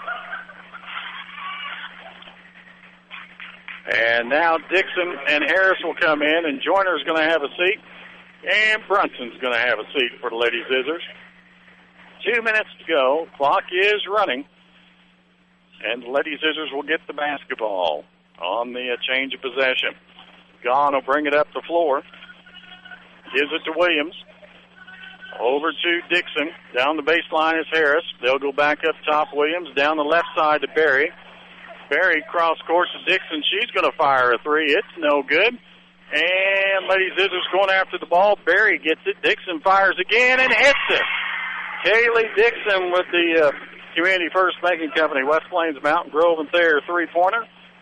And now Dixon and Harris will come in, and Joyner's going to have a seat, and Brunson's going to have a seat for the Lady Scissors. Two minutes to go. Clock is running. And the Lady Scissors will get the basketball on the uh, change of possession. Gahn will bring it up the floor. Gives it to Williams. Over to Dixon. Down the baseline is Harris. They'll go back up top. Williams down the left side to Barry. Barry cross court to Dixon. She's going to fire a three. It's no good. And Lady Scissors going after the ball. Barry gets it. Dixon fires again and hits it. Kaylee Dixon with the uh, Community First Banking Company, West Plains Mountain Grove and Thayer three-pointer.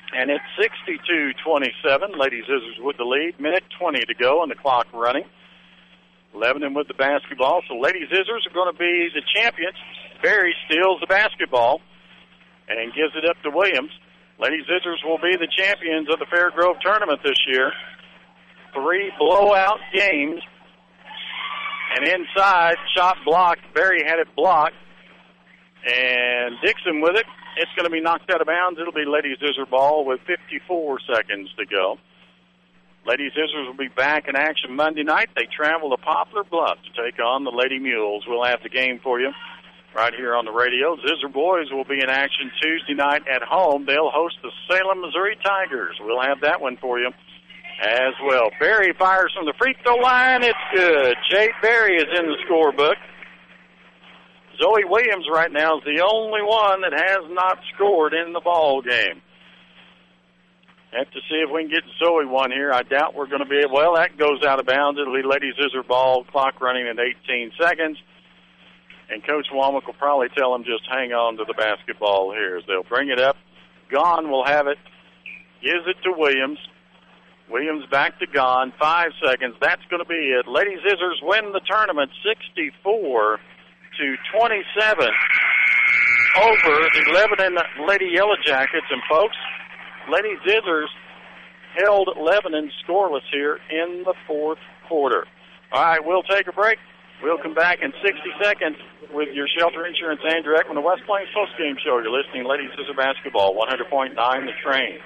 And it's sixty-two twenty-seven. Lady Scissors with the lead. Minute twenty to go and the clock running. Lebanon with the basketball. So Lady Scissors are going to be the champions. Barry steals the basketball and gives it up to Williams. Lady Scissors will be the champions of the Fairgrove tournament this year. Three blowout games. And inside, shot blocked. Barry had it blocked. And Dixon with it. It's going to be knocked out of bounds. It'll be Lady Scissor ball with fifty-four seconds to go. Lady Scissors will be back in action Monday night. They travel to Poplar Bluff to take on the Lady Mules. We'll have the game for you right here on the radio. Scissor boys will be in action Tuesday night at home. They'll host the Salem, Missouri Tigers. We'll have that one for you as well. Barry fires from the free throw line. It's good. Jade Barry is in the scorebook. Zoe Williams right now is the only one that has not scored in the ball game. Have to see if we can get Zoe one here. I doubt we're going to be able. Well, that goes out of bounds. It'll be Lady Scissor ball, clock running at eighteen seconds. And Coach Womack will probably tell them just hang on to the basketball here as they'll bring it up. Gahn will have it. Gives it to Williams. Williams back to Gahn. Five seconds. That's going to be it. Lady Scissors win the tournament sixty-four to twenty-seven over the Lebanon Lady Yellow Jackets. And folks, Lady Scissors held Lebanon scoreless here in the fourth quarter. All right, we'll take a break. We'll come back in sixty seconds with your Shelter Insurance Andrew Ekman, the West Plains postgame show. You're listening to Lady Scissor Basketball, one hundred point nine The Train.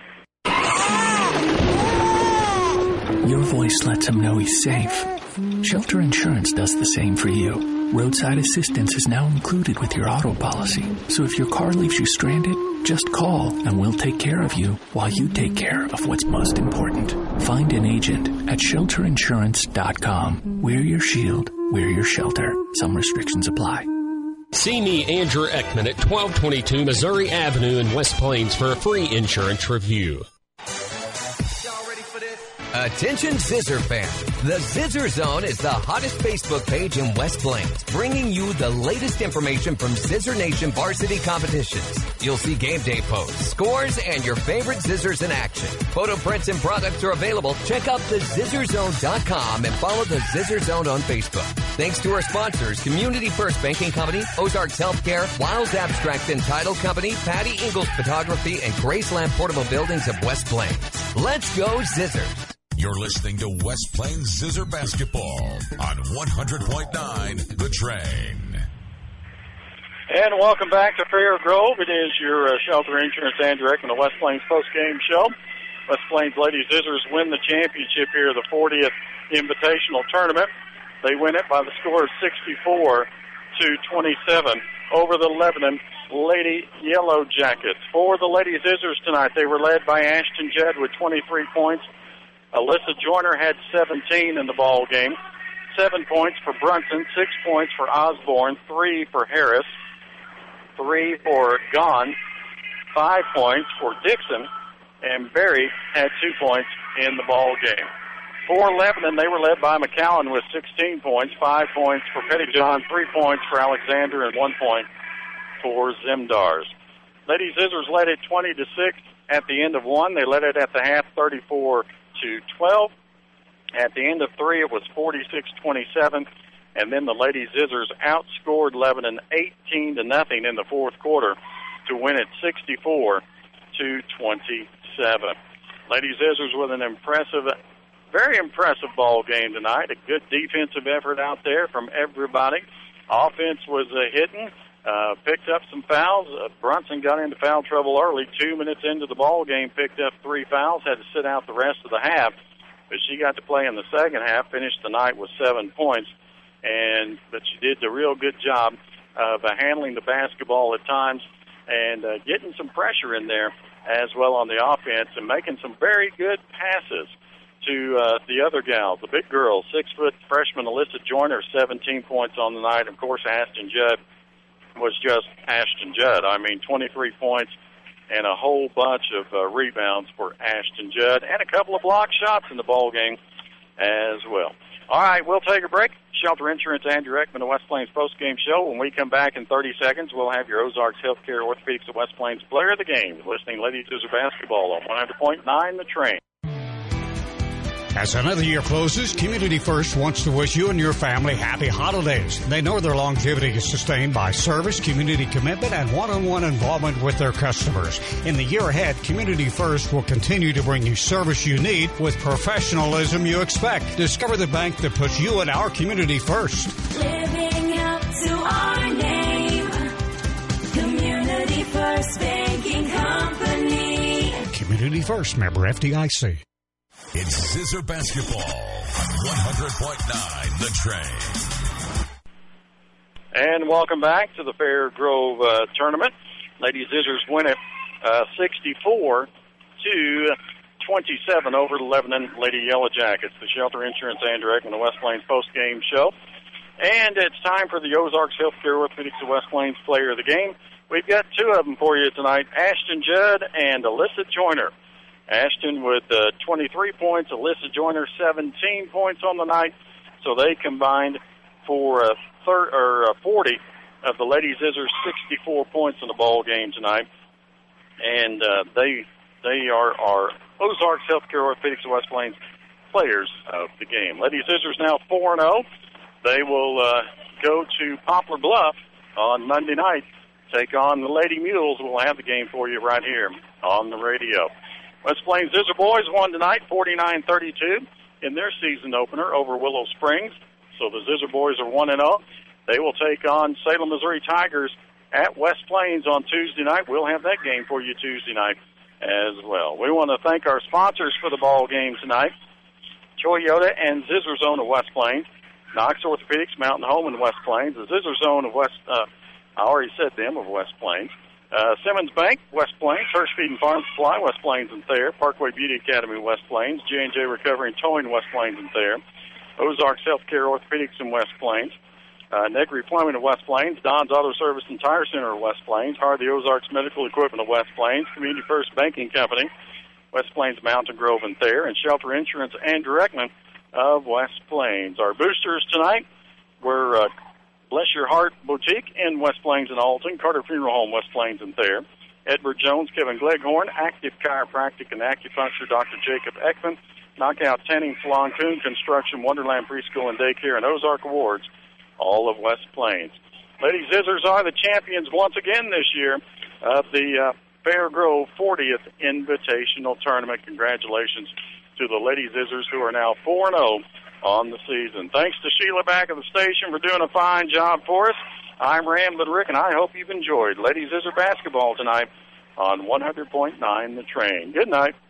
Your voice lets him know he's safe. Shelter Insurance does the same for you. Roadside assistance is now included with your auto policy. So if your car leaves you stranded, just call and we'll take care of you while you take care of what's most important. Find an agent at shelter insurance dot com. We're your shield. We're your shelter. Some restrictions apply. See me, Andrew Ekman, at twelve twenty-two Missouri Avenue in West Plains for a free insurance review. Attention Scissor fans. The Scissor Zone is the hottest Facebook page in West Plains, bringing you the latest information from Scissor Nation varsity competitions. You'll see game day posts, scores, and your favorite Scissors in action. Photo prints and products are available. Check out the scissor zone dot com and follow the Scissor Zone on Facebook. Thanks to our sponsors, Community First Banking Company, Ozarks Healthcare, Wild Abstract and Title Company, Patty Ingalls Photography, and Graceland Portable Buildings of West Plains. Let's go Scissors. You're listening to West Plains Scissor Basketball on one hundred point nine The Train. And welcome back to Fair Grove. It is your uh, Shelter Insurance Andrew Ekman, the West Plains postgame show. West Plains Lady Scissors win the championship here, the fortieth Invitational Tournament. They win it by the score of sixty-four to twenty-seven over the Lebanon Lady Yellow Jackets. For the Lady Scissors tonight, they were led by Ashton Judd with twenty-three points. Alyssa Joyner had seventeen in the ball game. Seven points for Brunson, six points for Osborne, three for Harris, three for Gahn, five points for Dixon, and Barry had two points in the ball game. For Lebanon, they were led by McCowan with sixteen points, five points for Pettyjohn, three points for Alexander, and one point for Zimdars. Lady Scissors led it twenty to six at the end of one. They led it at the half thirty-four to twelve. At the end of three, it was forty-six twenty-seven, and then the Lady Scissors outscored Lebanon eighteen to nothing in the fourth quarter to win it sixty-four to twenty-seven. Lady Scissors with an impressive, very impressive ball game tonight. A good defensive effort out there from everybody. Offense was uh, hitting, uh, picked up some fouls. Uh, Brunson got into foul trouble early. Two minutes into the ball game, picked up three fouls, had to sit out the rest of the half. But she got to play in the second half, finished the night with seven points. And but she did a real good job of uh, handling the basketball at times and uh, getting some pressure in there as well on the offense and making some very good passes to uh, the other gals, the big girls. Six-foot freshman Alyssa Joyner, seventeen points on the night. Of course, Ashton Judd was just Ashton Judd. I mean, twenty-three points and a whole bunch of uh, rebounds for Ashton Judd and a couple of block shots in the ball game as well. All right, we'll take a break. Shelter Insurance, Andrew Ekman, the West Plains Post-Game Show. When we come back in thirty seconds, we'll have your Ozarks Healthcare Orthopedics of West Plains Player of the Game. You're listening to Lady Scissor Basketball on one hundred point nine The Train. As another year closes, Community First wants to wish you and your family happy holidays. They know their longevity is sustained by service, community commitment, and one-on-one involvement with their customers. In the year ahead, Community First will continue to bring you service you need with professionalism you expect. Discover the bank that puts you and our community first. Living up to our name, Community First Banking Company. Community First, member F D I C. It's Scissor Basketball on one hundred point nine The Train. And welcome back to the Fair Grove uh, tournament. Lady Scissors win it uh, sixty-four to twenty-seven over the Lebanon Lady Yellow Jackets. The Shelter Insurance, Andrew Ekman, the West Plains Post-Game Show. And it's time for the Ozarks Healthcare Orthopedics of West Plains Player of the Game. We've got two of them for you tonight, Ashton Judd and Alyssa Joyner. Ashton with uh, twenty-three points, Alyssa Joyner seventeen points on the night, so they combined for uh, thir- or, uh, forty of the Lady Scissors sixty-four points in the ball game tonight, and uh, they they are our Ozarks Healthcare Orthopedics of West Plains players of the game. Lady Scissors now four and oh. They will uh, go to Poplar Bluff on Monday night, take on the Lady Mules. We'll have the game for you right here on the radio. West Plains Scissor Boys won tonight, forty-nine thirty-two, in their season opener over Willow Springs. So the Scissor Boys are one and oh. They will take on Salem, Missouri Tigers at West Plains on Tuesday night. We'll have that game for you Tuesday night as well. We want to thank our sponsors for the ball game tonight, Toyota and Scissor Zone of West Plains, Knox Orthopedics, Mountain Home in West Plains, the Scissor Zone of West, uh, I already said them, of West Plains. Uh, Simmons Bank, West Plains, Hirsch Feed and Farm Supply, West Plains and Thayer, Parkway Beauty Academy, West Plains, J and J Recovery and Towing, West Plains and Thayer, Ozarks Healthcare Orthopedics in West Plains, uh, Negri Plumbing of West Plains, Don's Auto Service and Tire Center of West Plains, Harvey Ozarks Medical Equipment of West Plains, Community First Banking Company, West Plains Mountain Grove and Thayer, and Shelter Insurance Andrew Ekman of West Plains. Our boosters tonight were uh, Bless Your Heart Boutique in West Plains and Alton, Carter Funeral Home, West Plains and Thayer, Edward Jones, Kevin Gleghorn, Active Chiropractic and Acupuncture, Doctor Jacob Ekman, Knockout Tanning Salon, Coon Construction, Wonderland Preschool and Daycare, and Ozark Awards, all of West Plains. Lady Scissors are the champions once again this year of the uh, Fair Grove fortieth Invitational Tournament. Congratulations to the Lady Scissors, who are now four and oh on the season. Thanks to Sheila back at the station for doing a fine job for us. I'm Ramblin' Rick, and I hope you've enjoyed Lady Scissor basketball tonight on one hundred point nine The Train. Good night.